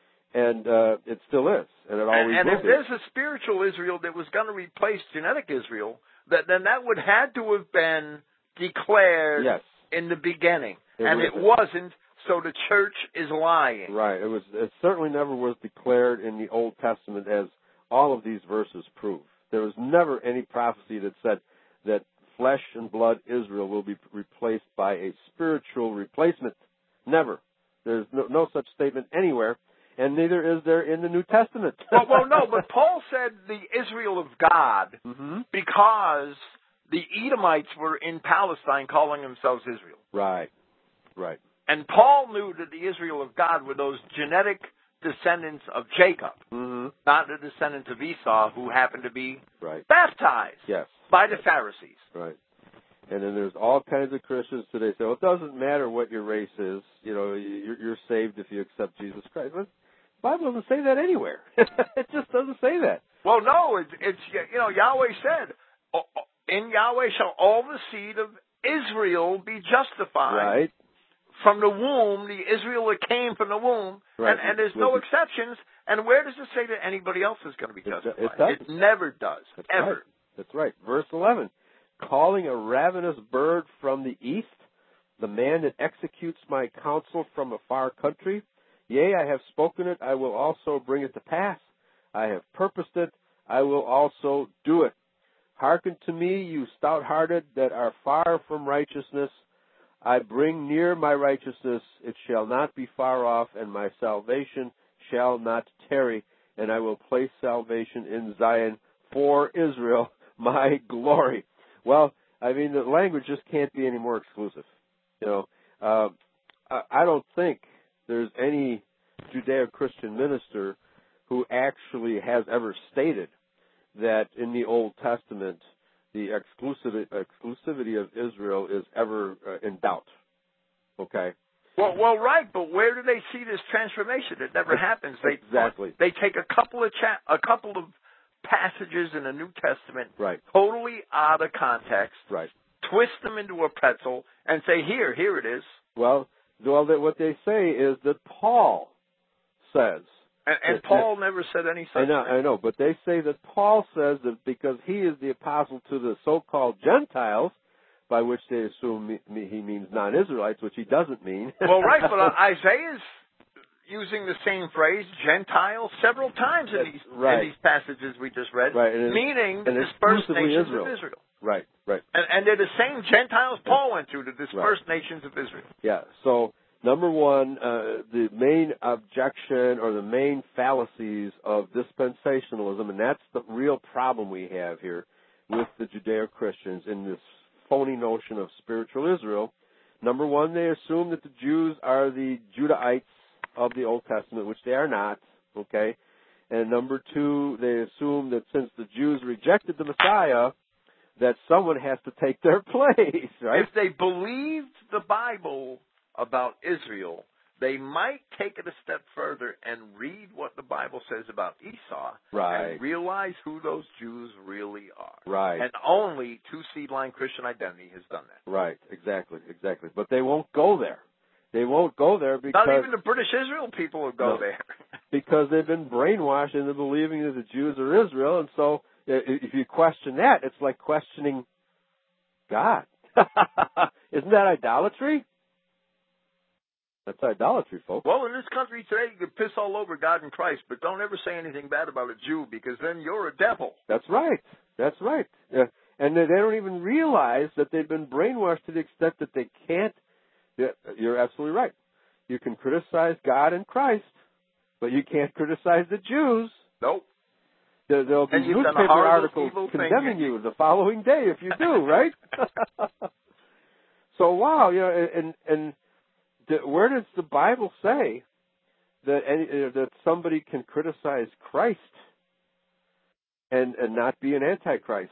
[SPEAKER 3] it still is, and it always
[SPEAKER 4] and
[SPEAKER 3] will
[SPEAKER 4] if
[SPEAKER 3] be.
[SPEAKER 4] there's a spiritual Israel that was going to replace genetic Israel, then that would had to have been declared in the beginning, it wasn't. So the church is lying.
[SPEAKER 3] Right. It certainly never was declared in the Old Testament, as all of these verses prove. There was never any prophecy that said that flesh and blood Israel will be replaced by a spiritual replacement. Never. There's no such statement anywhere, and neither is there in the New Testament.
[SPEAKER 4] well, no, but Paul said the Israel of God because the Edomites were in Palestine calling themselves Israel.
[SPEAKER 3] Right.
[SPEAKER 4] And Paul knew that the Israel of God were those genetic descendants of Jacob, not the descendants of Esau, who happened to be baptized by the Pharisees.
[SPEAKER 3] Right. And then there's all kinds of Christians today say, well, it doesn't matter what your race is. You know, you're saved if you accept Jesus Christ. But the Bible doesn't say that anywhere. It just doesn't say that.
[SPEAKER 4] Well, no, it's Yahweh said, in Yahweh shall all the seed of Israel be justified.
[SPEAKER 3] Right.
[SPEAKER 4] From the womb, the Israel that came from the womb, and there's no exceptions. And where does it say that anybody else is going to be justified? It never does, ever.
[SPEAKER 3] Right. That's right. Verse 11, calling a ravenous bird from the east, the man that executes my counsel from a far country. Yea, I have spoken it, I will also bring it to pass. I have purposed it, I will also do it. Hearken to me, you stout-hearted that are far from righteousness. I bring near my righteousness, it shall not be far off, and my salvation shall not tarry, and I will place salvation in Zion for Israel, my glory. Well, I mean, the language just can't be any more exclusive. You know, I don't think there's any Judeo-Christian minister who actually has ever stated that in the Old Testament the exclusivity of Israel is ever in doubt. Okay?
[SPEAKER 4] Well, right, but where do they see this transformation? It never happens. They take a couple of passages in the New Testament, totally out of context, twist them into a pretzel, and say, here it is.
[SPEAKER 3] Well, what they say is that Paul says.
[SPEAKER 4] And Paul never said any such thing.
[SPEAKER 3] I know, but they say that Paul says that because he is the apostle to the so-called Gentiles, by which they assume he means non-Israelites, which he doesn't mean.
[SPEAKER 4] Well, right, but Isaiah's using the same phrase, Gentiles, several times in these passages we just read, meaning the dispersed nations of Israel.
[SPEAKER 3] Right.
[SPEAKER 4] And they're the same Gentiles Paul went through, the dispersed nations of Israel.
[SPEAKER 3] Yeah, so number one, the main objection or the main fallacies of dispensationalism, and that's the real problem we have here with the Judeo-Christians in this phony notion of spiritual Israel. Number one, they assume that the Jews are the Judahites of the Old Testament, which they are not, okay? And number two, they assume that since the Jews rejected the Messiah, that someone has to take their place, right?
[SPEAKER 4] If they believed the Bible about Israel, they might take it a step further and read what the Bible says about Esau and realize who those Jews really are.
[SPEAKER 3] Right.
[SPEAKER 4] And only two-seed-line Christian identity has done that.
[SPEAKER 3] Right, exactly. But they won't go there. They won't go there because...
[SPEAKER 4] Not even the British Israel people will go there.
[SPEAKER 3] Because they've been brainwashed into believing that the Jews are Israel, and so if you question that, it's like questioning God. Isn't that idolatry? That's idolatry, folks.
[SPEAKER 4] Well, in this country today, you can piss all over God and Christ, but don't ever say anything bad about a Jew, because then you're a devil.
[SPEAKER 3] That's right. That's right. And they don't even realize that they've been brainwashed to the extent that they can't. You're absolutely right. You can criticize God and Christ, but you can't criticize the Jews.
[SPEAKER 4] Nope.
[SPEAKER 3] There'll be newspaper articles condemning you the following day if you do, right? So, wow, and where does the Bible say that somebody can criticize Christ and not be an antichrist?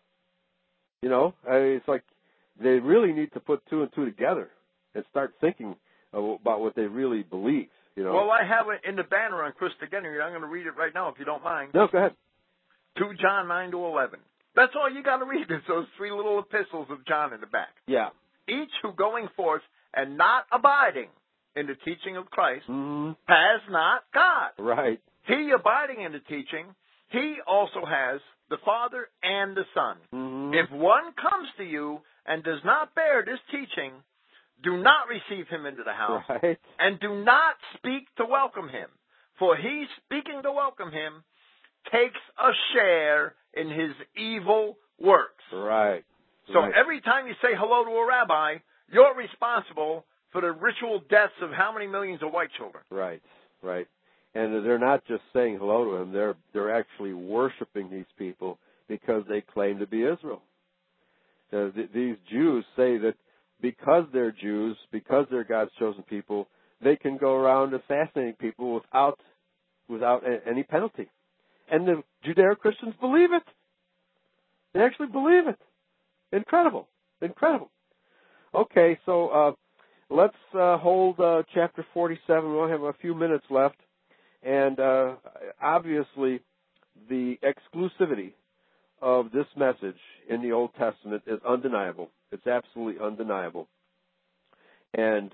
[SPEAKER 3] It's like they really need to put two and two together and start thinking about what they really believe.
[SPEAKER 4] Well, I have it in the banner on Christogenea. I'm going to read it right now if you don't mind.
[SPEAKER 3] No, go ahead.
[SPEAKER 4] 2 John 9-11. That's all you got to read is those 3 little epistles of John in the back.
[SPEAKER 3] Yeah.
[SPEAKER 4] Each who going forth and not abiding in the teaching of Christ has not God.
[SPEAKER 3] Right.
[SPEAKER 4] He abiding in the teaching, he also has the Father and the Son. If one comes to you and does not bear this teaching, do not receive him into the house,
[SPEAKER 3] right.
[SPEAKER 4] and do not speak to welcome him. For he, speaking to welcome him, takes a share in his evil works.
[SPEAKER 3] Right.
[SPEAKER 4] So every time you say hello to a rabbi, you're responsible for the ritual deaths of how many millions of white children?
[SPEAKER 3] Right, right. And they're not just saying hello to him, they're actually worshiping these people because they claim to be Israel. These Jews say that because they're Jews, because they're God's chosen people, they can go around assassinating people without any penalty. And the Judeo-Christians believe it. They actually believe it. Incredible. Incredible. Okay, so let's hold chapter 47. We'll have a few minutes left. And obviously, the exclusivity of this message in the Old Testament is undeniable. It's absolutely undeniable. And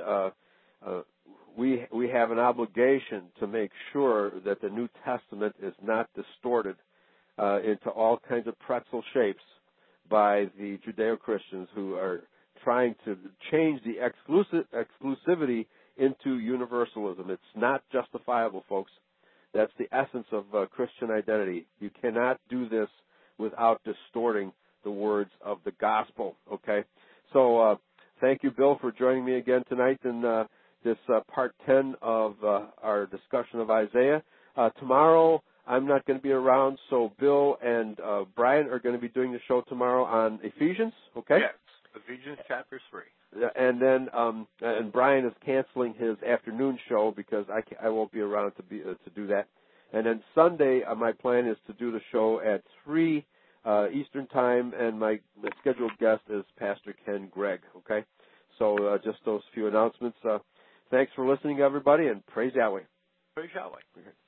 [SPEAKER 3] we have an obligation to make sure that the New Testament is not distorted into all kinds of pretzel shapes by the Judeo-Christians who are trying to change the exclusivity into universalism. It's not justifiable, folks. That's the essence of Christian identity. You cannot do this without distorting the words of the gospel, okay? So thank you, Bill, for joining me again tonight in this part 10 of our discussion of Isaiah. Tomorrow, I'm not going to be around, so Bill and Brian are going to be doing the show tomorrow on Ephesians, okay?
[SPEAKER 4] Yes, Ephesians chapter 3.
[SPEAKER 3] And then, and Brian is canceling his afternoon show because I won't be around to do that. And then Sunday, my plan is to do the show at 3 Eastern Time, and my scheduled guest is Pastor Ken Gregg, okay? So just those few announcements. Thanks for listening, everybody, and praise Yahweh.
[SPEAKER 4] Praise Yahweh.